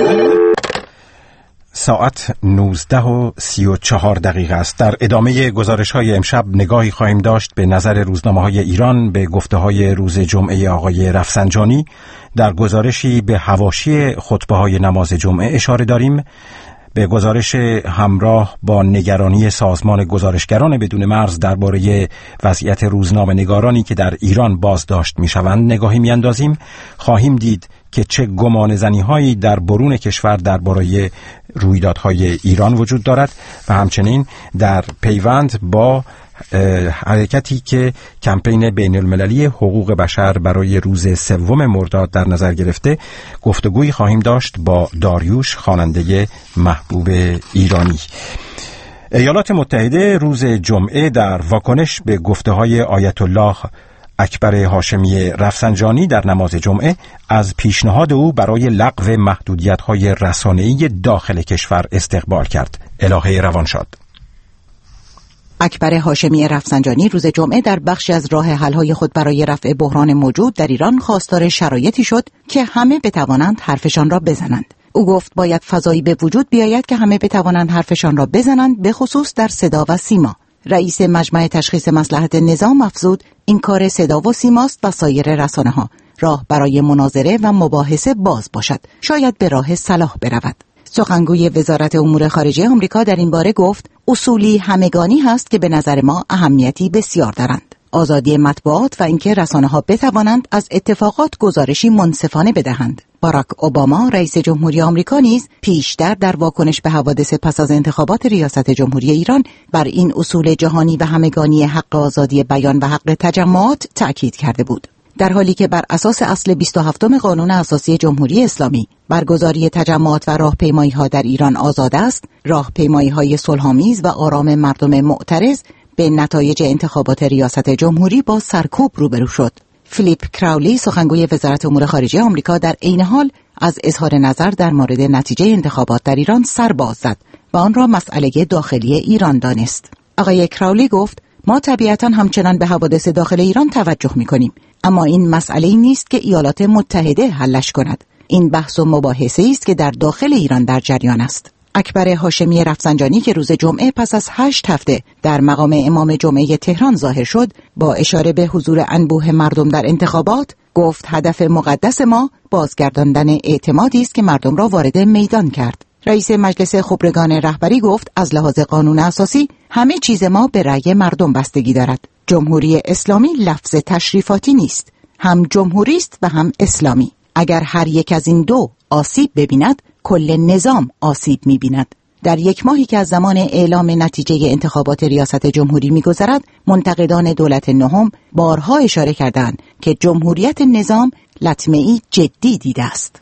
ساعت نوزده و سی و چهار دقیقه است. در ادامه گزارش های امشب نگاهی خواهیم داشت به نظر روزنامه های ایران به گفته های روز جمعه آقای رفسنجانی. در گزارشی به حواشی خطبه های نماز جمعه اشاره داریم. به گزارش همراه با نگرانی سازمان گزارشگران بدون مرز درباره وضعیت روزنامه‌نگارانی که در ایران بازداشت می‌شوند نگاهی می‌اندازیم، خواهیم دید که چه گمانه‌زنی‌هایی در برون کشور درباره رویدادهای ایران وجود دارد و همچنین در پیوند با حرکتی که کمپین بین المللی حقوق بشر برای روز سوم مرداد در نظر گرفته گفتگویی خواهیم داشت با داریوش، خواننده محبوب ایرانی. ایالات متحده روز جمعه در واکنش به گفته‌های آیت الله اکبر هاشمی رفسنجانی در نماز جمعه از پیشنهاد او برای لغو محدودیت‌های رسانه‌ای داخل کشور استقبال کرد. الهه روانشاد.
اکبر هاشمی رفسنجانی روز جمعه در بخشی از راه حل‌های خود برای رفع بحران موجود در ایران خواستار شرایطی شد که همه بتوانند حرفشان را بزنند. او گفت باید فضایی به وجود بیاید که همه بتوانند حرفشان را بزنند، به خصوص در صدا و سیما. رئیس مجمع تشخیص مصلحت نظام افزود این کار صدا و سیماست و سایر رسانه‌ها. راه برای مناظره و مباحثه باز باشد، شاید به راه صلاح برود. سخنگوی وزارت امور خارجه آمریکا در این باره گفت اصولی همگانی هست که به نظر ما اهمیتی بسیار دارند: آزادی مطبوعات و اینکه رسانه‌ها بتوانند از اتفاقات گزارشی منصفانه بدهند. باراک اوباما رئیس جمهوری آمریکا نیز پیشتر در واکنش به حوادث پس از انتخابات ریاست جمهوری ایران بر این اصول جهانی و همگانی حق آزادی بیان و حق تجمعات تأکید کرده بود. در حالی که بر اساس اصل بیست و هفتم قانون اساسی جمهوری اسلامی برگزاری تجمعات و راهپیمایی‌ها در ایران آزاد است، راهپیمایی‌های صلح‌آمیز و آرام مردم معترض به نتایج انتخابات ریاست جمهوری با سرکوب روبرو شد. فیلیپ کراولی سخنگوی وزارت امور خارجه آمریکا در عین حال از اظهار نظر در مورد نتیجه انتخابات در ایران سر باز زد و آن را مسئله داخلی ایران دانست. آقای کراولی گفت ما طبیعتاً همچنان به حوادث داخل ایران توجه می‌کنیم، اما این مسئله‌ای نیست که ایالات متحده حلش کند. این بحث و مباحثه است که در داخل ایران در جریان است. اکبر هاشمی رفسنجانی که روز جمعه پس از هشت هفته در مقام امام جمعه تهران ظاهر شد، با اشاره به حضور انبوه مردم در انتخابات گفت هدف مقدس ما بازگرداندن اعتمادی است که مردم را وارد میدان کرد. رئیس مجلس خبرگان رهبری گفت از لحاظ قانون اساسی همه چیز ما به رأی مردم بستگی دارد. جمهوری اسلامی لفظ تشریفاتی نیست، هم جمهوری است و هم اسلامی. اگر هر یک از این دو آسیب ببیند، کل نظام آسیب می‌بیند. در یک ماهی که از زمان اعلام نتیجه انتخابات ریاست جمهوری می‌گذرد، منتقدان دولت نهم بارها اشاره کردند که جمهوریت نظام لطمه‌ای جدی دیده است.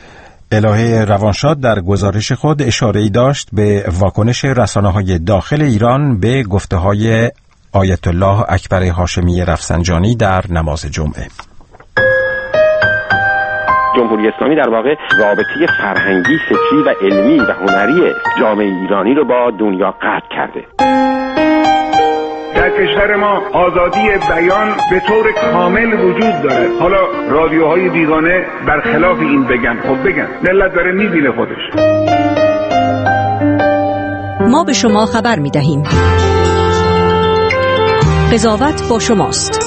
الهه روانشاد در گزارش خود اشاره‌ای داشت به واکنش رسانه‌های داخل ایران به گفته‌های آیت الله اکبر هاشمی رفسنجانی در نماز جمعه.
جمهوری اسلامی در واقع رابطه فرهنگی، فکری و علمی و هنری جامعه ایرانی رو با دنیا قطع کرده.
در کشور ما آزادی بیان به طور کامل وجود داره. حالا رادیوهای بیگانه برخلاف این بگن، خب بگن، ملت داره میبینه خودش.
ما به شما خبر میدهیم. قضاوت با شماست.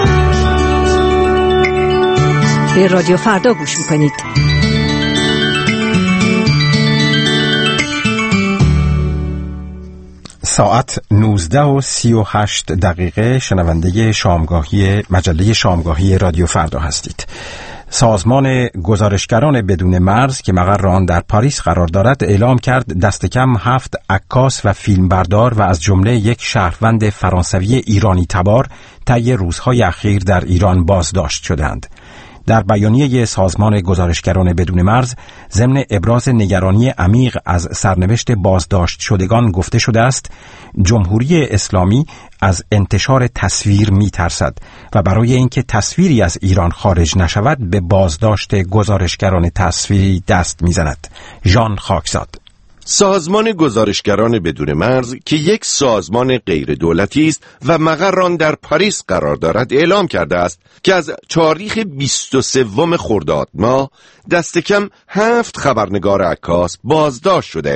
به رادیو فردا گوش میکنید.
ساعت نوزده و سی و هشت دقیقه شنونده شامگاهی مجله شامگاهی رادیو فردا هستید. سازمان گزارشگران بدون مرز که مقر آن در پاریس قرار دارد اعلام کرد دست کم هفت عکاس و فیلمبردار و از جمله یک شهروند فرانسوی ایرانی تبار طی روزهای اخیر در ایران بازداشت شدند. در بیانیه سازمان گزارشگران بدون مرز ضمن ابراز نگرانی عمیق از سرنوشت بازداشت شدگان گفته شده است جمهوری اسلامی از انتشار تصویر می ترسد و برای اینکه تصویری از ایران خارج نشود به بازداشت گزارشگران تصویری دست می زند. ژان خاکزاد.
سازمان گزارشگران بدون مرز که یک سازمان غیر دولتی است و مقر آن در پاریس قرار دارد اعلام کرده است که از تاریخ بیست و سوم خرداد ماه دست کم هفت خبرنگار عکاس بازداشت شدند.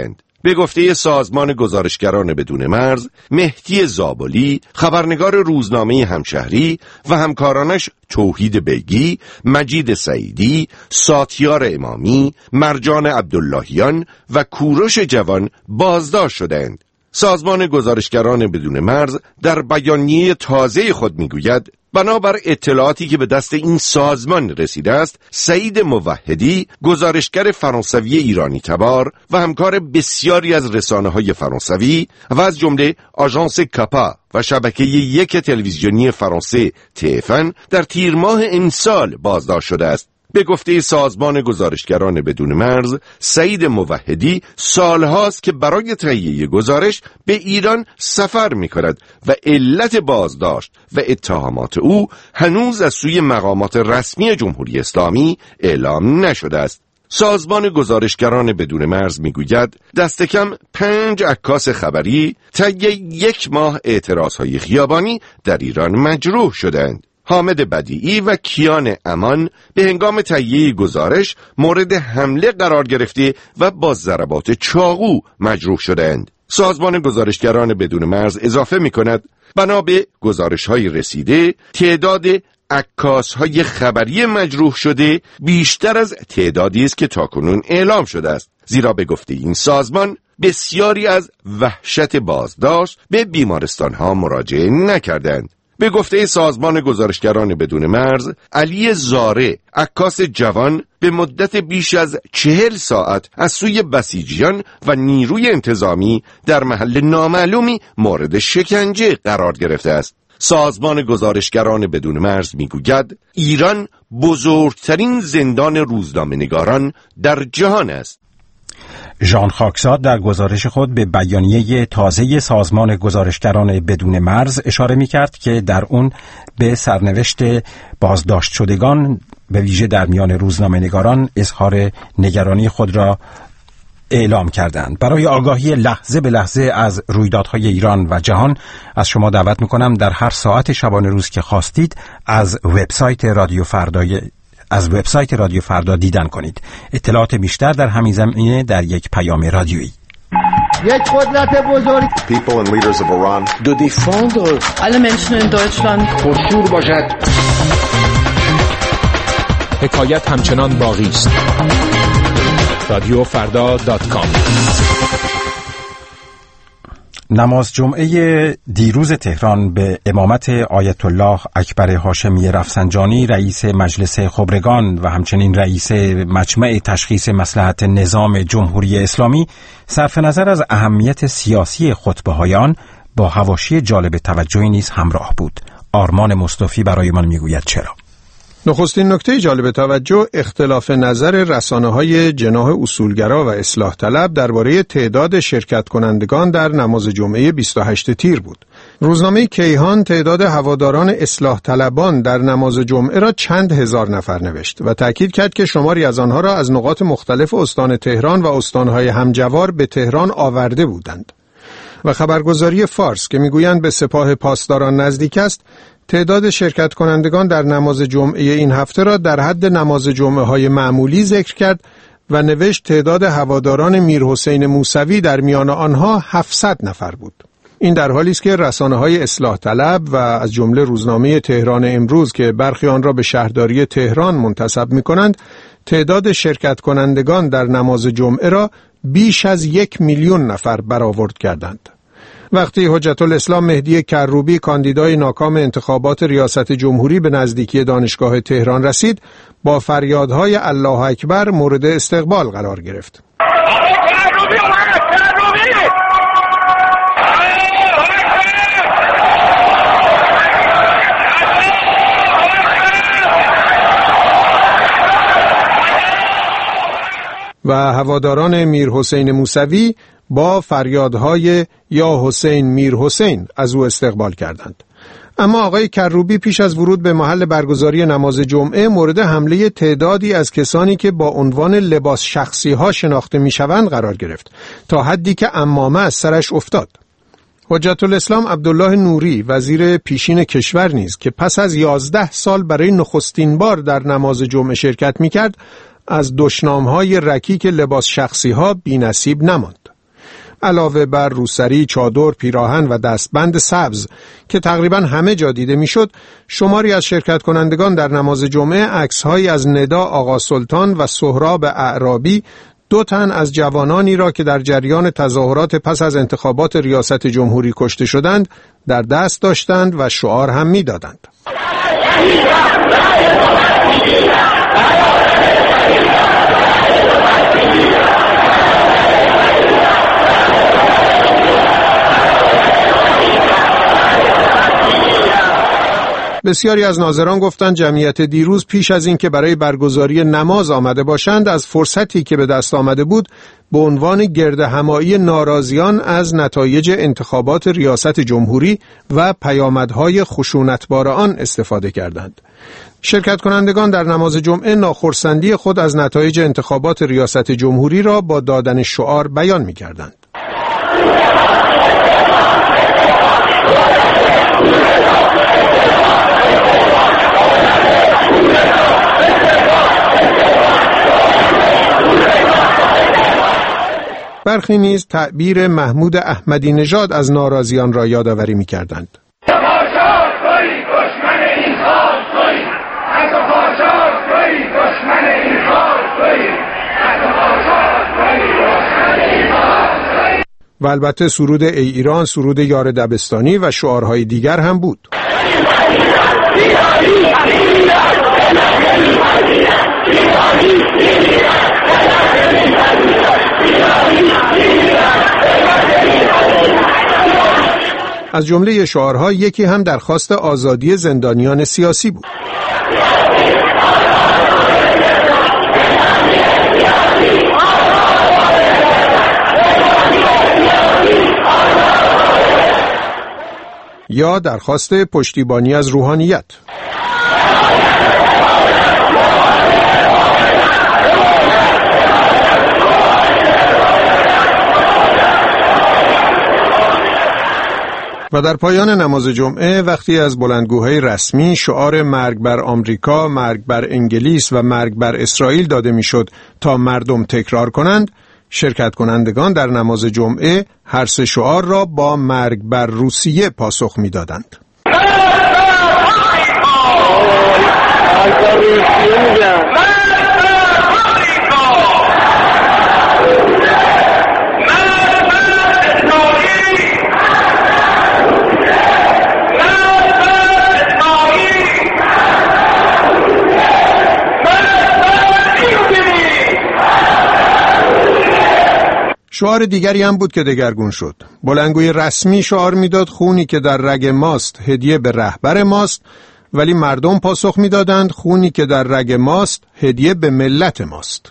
به گفته سازمان گزارشگران بدون مرز، مهدی زابلی، خبرنگار روزنامه همشهری و همکارانش توحید بیگی، مجید سعیدی، ساتیار امامی، مرجان عبداللهیان و کوروش جوان بازداشت شدند. سازمان گزارشگران بدون مرز در بیانیه تازه خود میگوید بنابر اطلاعاتی که به دست این سازمان رسیده است، سعید موحدی، گزارشگر فرانسوی ایرانی تبار و همکار بسیاری از رسانه‌های فرانسوی و از جمله آژانس کاپا و شبکه یک تلویزیونی فرانسه تی اف ان در تیر ماه امسال بازداشت شده است. به گفته سازمان گزارشگران بدون مرز، سعید موحدی سالهاست که برای تهیه گزارش به ایران سفر می کند و علت بازداشت و اتهامات او هنوز از سوی مقامات رسمی جمهوری اسلامی اعلام نشده است. سازمان گزارشگران بدون مرز میگوید دست کم پنج عکاس خبری طی یک ماه اعتراضهای خیابانی در ایران مجروح شدند. حامد بدیعی و کیان امان به هنگام تهیه گزارش مورد حمله قرار گرفته و با ضربات چاقو مجروح شدند. سازمان گزارشگران بدون مرز اضافه می کند بنا به گزارش‌های رسیده تعداد عکاس‌های خبری مجروح شده بیشتر از تعدادی است که تاکنون اعلام شده است، زیرا به گفته این سازمان بسیاری از وحشت بازداشت به بیمارستان‌ها مراجعه نکردند. به گفته سازمان گزارشگران بدون مرز، علی زاره، عکاس جوان، به مدت بیش از چهل ساعت از سوی بسیجیان و نیروی انتظامی در محل نامعلومی مورد شکنجه قرار گرفته است. سازمان گزارشگران بدون مرز میگوید ایران بزرگترین زندان روزنامه‌نگاران در جهان است.
ژان خاکزاد در گزارش خود به بیانیه تازه سازمان گزارشگران بدون مرز اشاره می‌کرد که در اون به سرنوشت بازداشت شدگان به ویژه در میان روزنامه‌نگاران اظهار نگرانی خود را اعلام کردند. برای آگاهی لحظه به لحظه از رویدادهای ایران و جهان از شما دعوت می‌کنم در هر ساعت شبانه روز که خواستید از وبسایت رادیو فردای از وبسایت رادیو فردا دیدن کنید. اطلاعات بیشتر در همین زمینه در یک پیام رادیویی.
یک قدرت بزرگ.
People and leaders of Iran
do defend alle Menschen in Deutschland.
پرشور باشد.
حکایت همچنان باقی است. رادیو فردا دات کام.
نماز جمعه دیروز تهران به امامت آیت الله اکبر هاشمی رفسنجانی رئیس مجلس خبرگان و همچنین رئیس مجمع تشخیص مصلحت نظام جمهوری اسلامی صرف نظر از اهمیت سیاسی خطبه‌های آن با حواشی جالب توجهی نیز همراه بود. آرمان مصطفی برای من میگوید چرا.
نخستین نکته جالب توجه اختلاف نظر رسانه‌های جناح اصولگرا و اصلاح طلب درباره تعداد شرکت کنندگان در نماز جمعه بیست و هشتم تیر بود. روزنامه کیهان تعداد هواداران اصلاح طلبان در نماز جمعه را چند هزار نفر نوشت و تأکید کرد که شماری از آنها را از نقاط مختلف استان تهران و استان‌های همجوار به تهران آورده بودند. و خبرگزاری فارس که میگویند به سپاه پاسداران نزدیک است، تعداد شرکت کنندگان در نماز جمعه این هفته را در حد نماز جمعه های معمولی ذکر کرد و نوشت تعداد هواداران میرحسین موسوی در میان آنها هفتصد نفر بود. این در حالی است که رسانه‌های اصلاح طلب و از جمله روزنامه تهران امروز که برخی آن را به شهرداری تهران منتسب می‌کنند، تعداد شرکت کنندگان در نماز جمعه را بیش از یک میلیون نفر برآورد کردند. وقتی حجت الاسلام مهدی کروبی کاندیدای ناکام انتخابات ریاست جمهوری به نزدیکی دانشگاه تهران رسید، با فریادهای الله اکبر مورد استقبال قرار گرفت. و هواداران میرحسین موسوی با فریادهای یا حسین میر حسین از او استقبال کردند. اما آقای کروبی پیش از ورود به محل برگزاری نماز جمعه مورد حمله تعدادی از کسانی که با عنوان لباس شخصی ها شناخته می شوند قرار گرفت، تا حدی که عمامه از سرش افتاد. حجت الاسلام عبدالله نوری وزیر پیشین کشور نیز که پس از یازده سال برای نخستین بار در نماز جمعه شرکت می کرد، از دشنامهای رکیک لباس شخصی ها بی نصیب نماند. علاوه بر روسری، چادر، پیراهن و دستبند سبز که تقریبا همه جا دیده میشد، شماری از شرکت کنندگان در نماز جمعه عکس‌هایی از ندا آقا سلطان و سهراب اعرابی، دو تن از جوانانی را که در جریان تظاهرات پس از انتخابات ریاست جمهوری کشته شدند در دست داشتند و شعار هم می‌دادند. بسیاری از ناظران گفتند جمعیت دیروز پیش از این که برای برگزاری نماز آمده باشند، از فرصتی که به دست آمده بود به عنوان گردهمایی ناراضیان از نتایج انتخابات ریاست جمهوری و پیامدهای خشونتبار آن استفاده کردند. شرکت کنندگان در نماز جمعه ناخرسندی خود از نتایج انتخابات ریاست جمهوری را با دادن شعار بیان می‌کردند. برخی نیز تعبیر محمود احمدی نژاد از ناراضیان را یادآوری می‌کردند. و البته سرود ای ایران، سرود یار دبستانی و شعارهای دیگر هم بود. از جمله شعارها یکی هم درخواست آزادی زندانیان سیاسی بود. یا درخواست پشتیبانی از روحانیت. و در پایان نماز جمعه وقتی از بلندگوهای رسمی شعار مرگ بر آمریکا، مرگ بر انگلیس و مرگ بر اسرائیل داده میشد تا مردم تکرار کنند، شرکت کنندگان در نماز جمعه هر سه شعار را با مرگ بر روسیه پاسخ میدادند. شعار دیگری هم بود که دگرگون شد. بلندگوی رسمی شعار میداد خونی که در رگ ماست هدیه به رهبر ماست، ولی مردم پاسخ میدادند خونی که در رگ ماست هدیه به ملت ماست.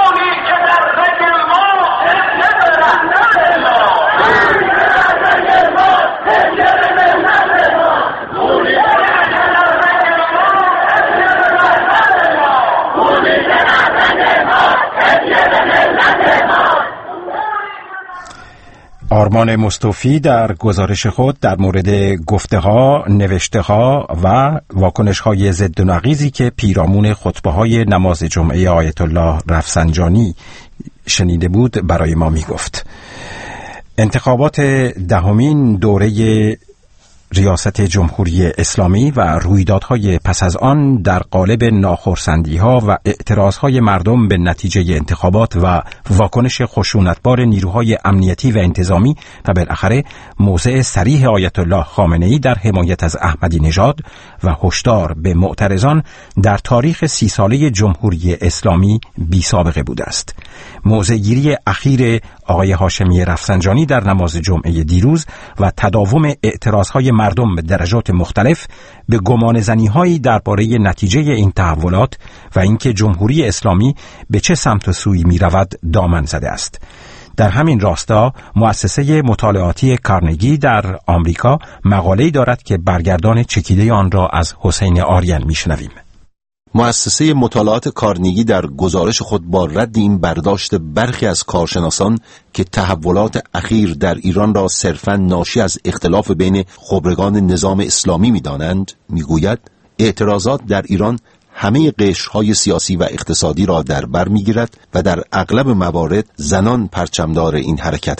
آرمان مصطفی در گزارش خود در مورد گفته‌ها، نوشته‌ها و واکنش‌های ضد و نقیضی که پیرامون خطبه‌های نماز جمعه آیت الله رفسنجانی شنیده بود برای ما می‌گفت. انتخابات دهمین دوره ریاست جمهوری اسلامی و رویدادهای پس از آن در قالب ناخرسندی‌ها و اعتراضهای مردم به نتیجه انتخابات و واکنش خشونتبار نیروهای امنیتی و انتظامی و بالاخره موضع صریح آیت الله خامنه‌ای در حمایت از احمدی نژاد و هشدار به معترضان در تاریخ سی ساله جمهوری اسلامی بی سابقه بوده است. موضع‌گیری اخیر آقای هاشمی رفسنجانی در نماز جمعه دیروز و تداوم اعتراضهای مردم به درجات مختلف به گمانه‌زنی‌هایی درباره نتیجه این تحولات و اینکه جمهوری اسلامی به چه سمت و سوی می‌رود دامن زده است. در همین راستا مؤسسه مطالعاتی کارنگی در آمریکا مقاله‌ای دارد که برگردان چکیده آن را از حسین آریان می‌شنویم.
مؤسسه مطالعات کارنگی در گزارش خود با رد این برداشت برخی از کارشناسان که تحولات اخیر در ایران را صرفاً ناشی از اختلاف بین خبرگان نظام اسلامی می‌دانند، می‌گوید اعتراضات در ایران همه قشرهای سیاسی و اقتصادی را در بر می‌گیرد و در اغلب موارد زنان پرچمدار این حرکتند.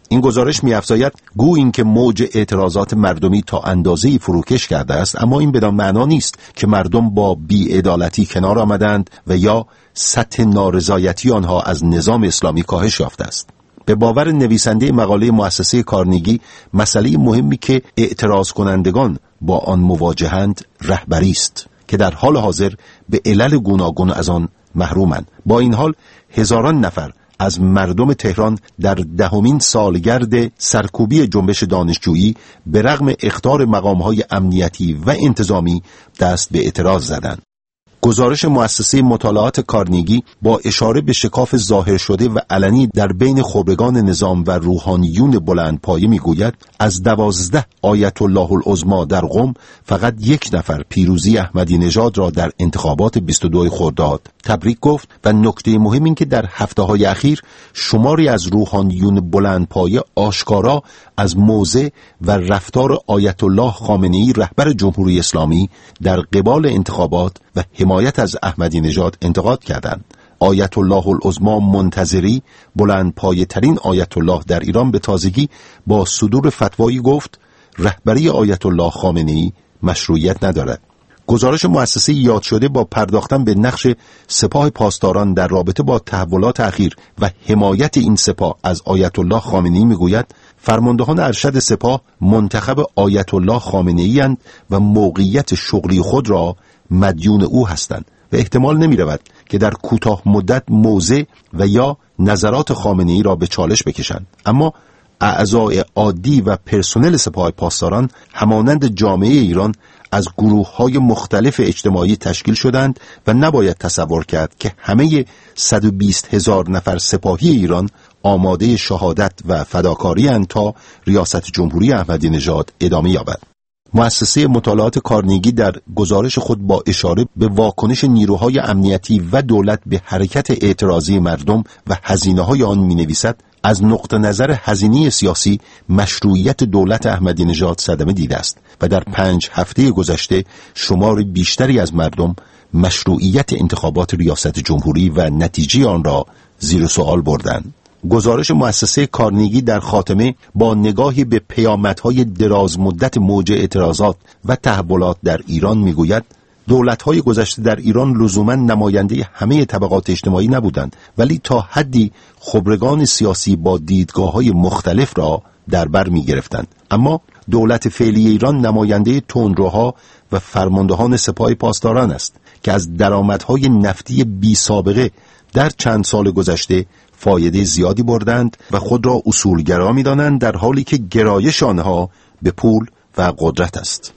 این گزارش می‌افزاید گو این که موج اعتراضات مردمی تا اندازه‌ای فروکش کرده است، اما این بدان معنا نیست که مردم با بی‌عدالتی کنار آمدند و یا سطح نارضایتی آنها از نظام اسلامی کاهش یافته است. به باور نویسنده مقاله مؤسسه کارنگی، مسئله مهمی که اعتراض کنندگان با آن مواجهند رهبری است که در حال حاضر به علل گوناگون از آن محرومند. با این حال هزاران نفر از مردم تهران در دهمین سالگرد سرکوبی جنبش دانشجویی به رغم اخطار مقام‌های امنیتی و انتظامی دست به اعتراض زدند. گزارش مؤسسه مطالعات کارنگی با اشاره به شکاف ظاهر شده و علنی در بین خبرگان نظام و روحانیون بلندپایه میگوید از دوازده آیت الله العظما در قم فقط یک نفر پیروزی احمدی نژاد را در انتخابات بیست و دو خرداد تبریک گفت و نکته مهم این که در هفته‌های اخیر شماری از روحانیون بلندپایه آشکارا از موضع و رفتار آیت الله خامنه‌ای رهبر جمهوری اسلامی در قبال انتخابات و حمایت از احمدی نژاد انتقاد کردند. آیت الله العظما منتظری، بلندپایه ترین آیت الله در ایران، به تازگی با صدور فتوایی گفت رهبری آیت الله خامنه‌ای مشروعیت ندارد. گزارش مؤسسه یاد شده با پرداختن به نقش سپاه پاسداران در رابطه با تحولات اخیر و حمایت این سپاه از آیت الله خامنه‌ای میگوید فرماندهان ارشد سپاه منتخب آیت الله خامنه‌ای اند و موقعیت شغلی خود را مدیون او هستند و احتمال نمی رود که در کوتاه مدت موضع و یا نظرات خامنه‌ای را به چالش بکشند. اما اعضای عادی و پرسنل سپاه پاسداران همانند جامعه ایران از گروه‌های مختلف اجتماعی تشکیل شدند و نباید تصور کرد که همه صد و بیست هزار نفر سپاهی ایران آماده شهادت و فداکاری اند تا ریاست جمهوری احمدی نژاد ادامه یابد. مؤسسه مطالعات کارنگی در گزارش خود با اشاره به واکنش نیروهای امنیتی و دولت به حرکت اعتراضی مردم و هزینه‌های آن می‌نویسد از نقطه نظر هزینه سیاسی مشروعیت دولت احمدی نژاد صدمه دیده است و در پنج هفته گذشته شمار بیشتری از مردم مشروعیت انتخابات ریاست جمهوری و نتیجه آن را زیر سوال بردند. گزارش مؤسسه کارنگی در خاتمه با نگاهی به پیامدهای دراز مدت موج اعتراضات و تحولات در ایران میگوید دولت‌های گذشته در ایران لزوماً نماینده همه طبقات اجتماعی نبودند، ولی تا حدی خبرگان سیاسی با دیدگاه‌های مختلف را در بر می‌گرفتند. اما دولت فعلی ایران نماینده تندروها و فرماندهان سپاه پاسداران است که از درآمدهای نفتی بی سابقه در چند سال گذشته فایده زیادی بردند و خود را اصولگرا می‌دانند، در حالی که گرایش آنها به پول و قدرت است.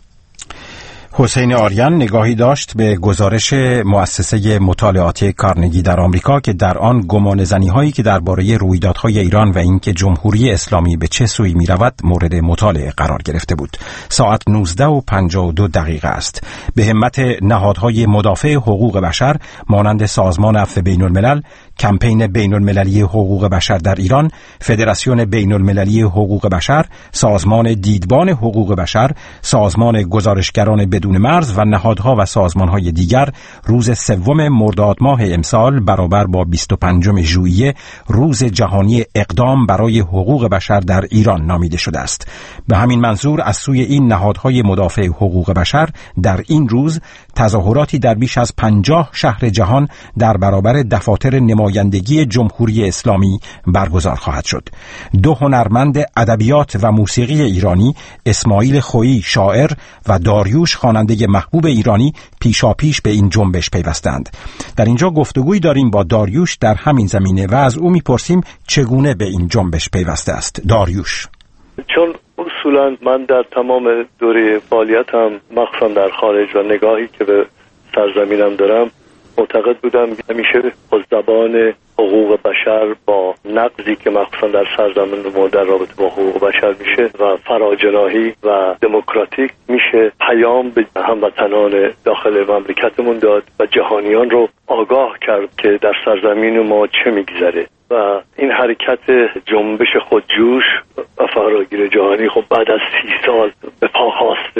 حسین آریان نگاهی داشت به گزارش مؤسسه مطالعاتی کارنگی در آمریکا که در آن گمانه‌زنی هایی که درباره رویدادهای ایران و اینکه جمهوری اسلامی به چه سوی می‌رود مورد مطالعه قرار گرفته بود. ساعت نوزده و پنجاه و دو دقیقه است. به همت نهادهای مدافع حقوق بشر مانند سازمان عفو بین الملل، کمپین بین المللی حقوق بشر در ایران، فدراسیون بین المللی حقوق بشر، سازمان دیدبان حقوق بشر، سازمان گزارشگران بدون مرز و نهادها و سازمانهای دیگر روز سوم مرداد ماه امسال برابر با بیست و پنجم ژوئیه روز جهانی اقدام برای حقوق بشر در ایران نامیده شده است. به همین منظور از سوی این نهادهای مدافع حقوق بشر در این روز تظاهراتی در بیش از پنجاه شهر جهان در برابر دفاتر نمایندگی جمهوری اسلامی برگزار خواهد شد. دو هنرمند ادبیات و موسیقی ایرانی، اسماعیل خویی شاعر و داریوش خواننده محبوب ایرانی، پیشاپیش به این جنبش پیوستند. در اینجا گفتگویی داریم با داریوش در همین زمینه و از او میپرسیم چگونه به این جنبش پیوسته است. داریوش:
چون اصولا من در تمام دوره فعالیتم مخصوصا در خارج و نگاهی که به سرزمینم دارم معتقد بودم همیشه با زبان حقوق بشر با نقضی که مخصوصا در سرزمین ما در رابطه با حقوق بشر میشه و فراجناحی و دموکراتیک میشه پیام به هموطنان داخل مملکتمون داد و جهانیان رو آگاه کرد که در سرزمین ما چه میگذره. و این حرکت جنبش خودجوش و فراگیر جهانی خب بعد از سی سال به پا خاسته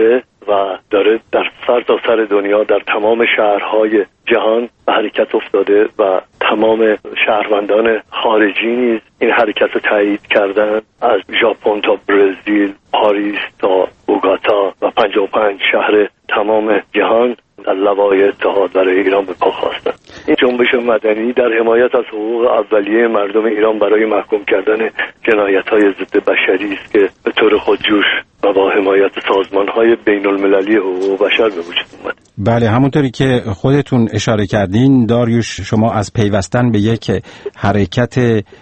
و داره در سرتاسر دنیا در تمام شهرهای جهان به حرکت افتاده و تمام شهروندان خارجی نیز این حرکت رو تایید کردن، از ژاپن تا برزیل، پاریس تا بوگاتا و پنجاه و پنج شهر تمام جهان در لوای اتحاد برای ایران به پا خواستن. این جنبش مدنی در حمایت از حقوق اولیه مردم ایران برای محکوم کردن جنایت‌های ضد بشری است که به طور خودجوش و با حمایت سازمان‌های بین‌المللی حقوق بشر به وجود اومد.
بله، همونطوری که خودتون اشاره کردین داریوش، شما از پیوستن به یک حرکت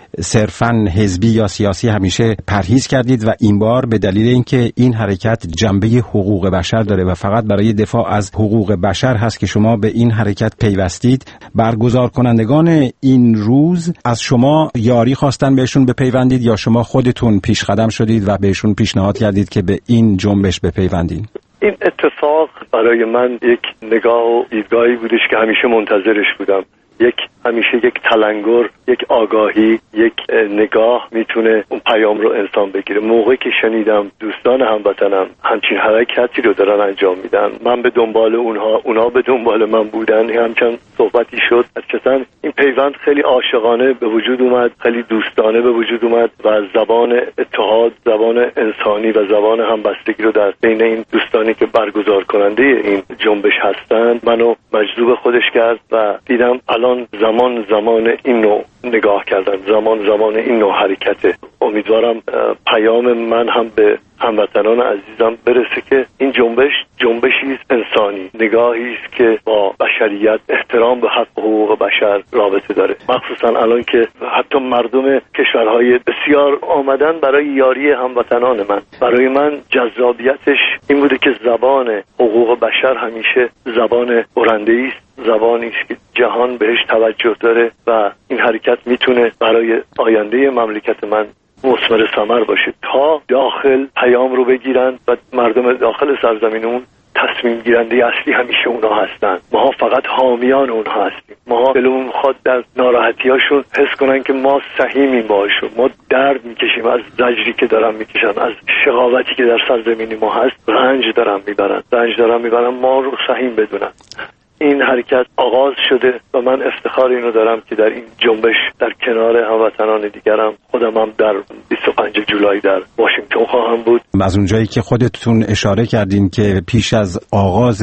صرفاً حزبی یا سیاسی همیشه پرهیز کردید و این بار به دلیل اینکه این حرکت جنبه حقوق بشر داره و فقط برای دفاع از حقوق بشر هست که شما به این حرکت پیوستید. برگزار کنندگان این روز از شما یاری خواستن بهشون بپیوندید یا شما خودتون پیش قدم شدید و بهشون پیشنهاد کردید که به این جنبش بپیوندید؟
این اتفاق برای من یک نگاه و دیدگاهی بودش که همیشه منتظرش بودم. یک همیشه یک تلنگر، یک آگاهی، یک نگاه میتونه اون پیام رو انسان بگیره. موقعی که شنیدم دوستان هموطنم همچین حرکتی رو دارن انجام میدن، من به دنبال اونها، اونها به دنبال من بودن، همچنان صحبتی شد. حقیقتاً این پیوند خیلی عاشقانه به وجود اومد، خیلی دوستانه به وجود اومد و زبان اتحاد، زبان انسانی و زبان همبستگی رو در بین این دوستانی که برگزار کننده این جنبش هستند منو مجذوب خودش کرد و دیدم الان زمان زمان این نوع نگاه کردن، زمان زمان این نوع حرکته. امیدوارم پیام من هم به هموطنان عزیزم برسه که این جنبش جنبشی است انسانی، نگاهی است که با بشریت، احترام به حق و حقوق بشر رابطه داره. مخصوصا الان که حتی مردم کشورهای بسیار آمدن برای یاری هموطنان من. برای من جذابیتش این بوده که زبان حقوق بشر همیشه زبان برنده است، زبانی است که جهان بهش توجه داره و این حرکت میتونه برای آینده مملکت من مثمر ثمر باشه تا داخل پیام رو بگیرن و مردم داخل سرزمینمون تصمیم گیرنده اصلی همیشه اونها هستن. ما فقط حامیان اونها هستیم. ما دلمون میخواد در ناراحتیاشون حس کنن که ما سهیمیم باهاشون، ما درد میکشیم از زجری که دارن میکشن، از شقاوتی که در سرزمین ما هست رنج دارن میبرن رنج دارن میبرن ما رو سهیم بدونن. این حرکت آغاز شده و من افتخار اینو دارم که در این جنبش در کنار هموطنان دیگرم خودم هم در بیست و پنجم جولای در واشنگتن خواهم بود.
از اونجایی که خودتون اشاره کردین که پیش از آغاز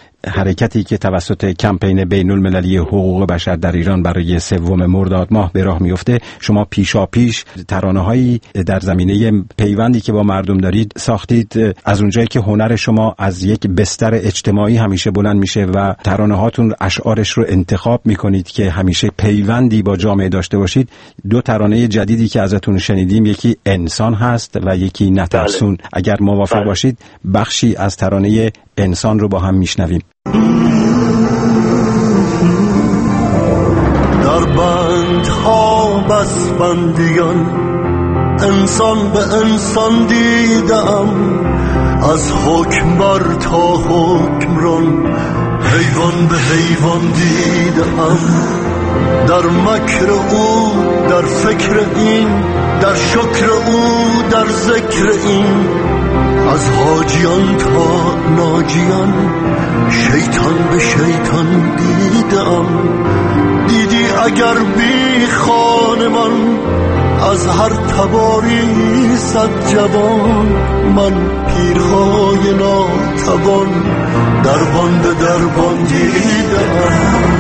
حرکتی که توسط کمپین بین المللی حقوق بشر در ایران برای سوم مرداد ماه به راه میفته، شما پیشا پیش ترانه‌هایی در زمینه پیوندی که با مردم دارید ساختید. از اونجایی که هنر شما از یک بستر اجتماعی همیشه بلند میشه و ترانه‌هاتون اشعارش رو انتخاب میکنید که همیشه پیوندی با جامعه داشته باشید، دو ترانه جدیدی که ازتون شنیدیم یکی انسان هست و یکی نترسون. بله. اگر موافق بله. باشید بخشی از ترانه انسان رو با هم میشنویم.
در بندها بس بندیان انسان به انسان دیدم، از حکمبر تا حکمران حیوان به حیوان دیدم. در مکر او، در فکر این، در شکر او، در ذکر این، از حاجیان تا ناجیان شیطان به شیطان دیدم. دیدی اگر بی خانمان از هر تباری صد جوان، من پیرهای ناتوان دربان به دربان دیدم.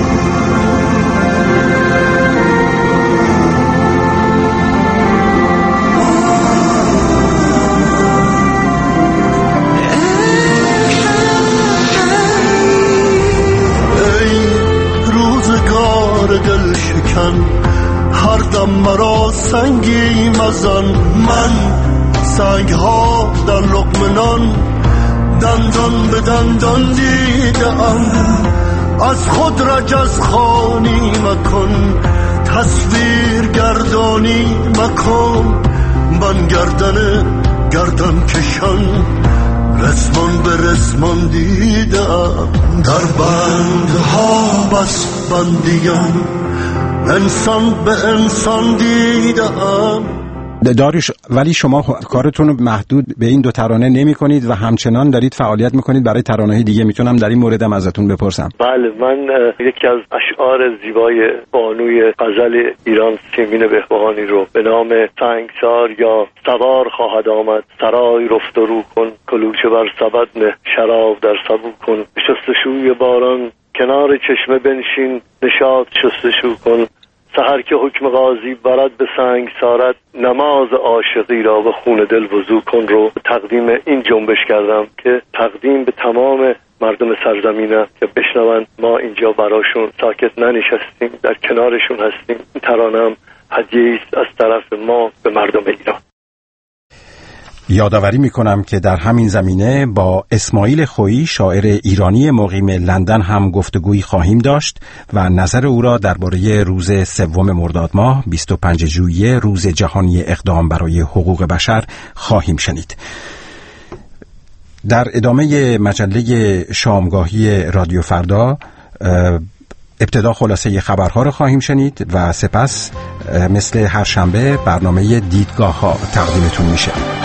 دل شکن هر دم مرا سنگی مزن، من سنگ ها در لقمه نان دندان به دندان دیدم. از خود رجز خوانی مکن، تصویر گردانی مکن، من گردن گردن کشان رسمان به رسمان دیدم. در بندها بس بندیان انسان به انسان دیدم.
داریوش، ولی شما کارتون رو محدود به این دو ترانه نمی کنید و همچنان دارید فعالیت میکنید برای ترانه‌های دیگه. میتونم در این موردم ازتون بپرسم؟
بله، من یکی از اشعار زیبای بانوی غزل ایران سیمین بهبهانی رو به نام سنگسار یا سوار خواهد آمد سرای رفت و رو کن، کلوچه بر سبد نه شراب در سبو کن، شستشوی باران کنار چشمه بنشین نشاط شستشو کن، سحر که حکم قاضی برد به سنگ سارد نماز عاشقی را به خون دل وضو کن رو تقدیم این جنبش کردم که تقدیم به تمام مردم سرزمینه که بشنون ما اینجا براشون ساکت ننشستیم، در کنارشون هستیم. این ترانم هدیه است از طرف ما به مردم ایران.
یادآوری میکنم که در همین زمینه با اسماعیل خویی شاعر ایرانی مقیم لندن هم گفتگویی خواهیم داشت و نظر او را درباره روز سوم مرداد ماه بیست و پنجم ژوئیه روز جهانی اقدام برای حقوق بشر خواهیم شنید. در ادامه مجله شامگاهی رادیو فردا ابتدا خلاصه خبرها را خواهیم شنید و سپس مثل هر شنبه برنامه دیدگاه ها تقدیمتون میشه.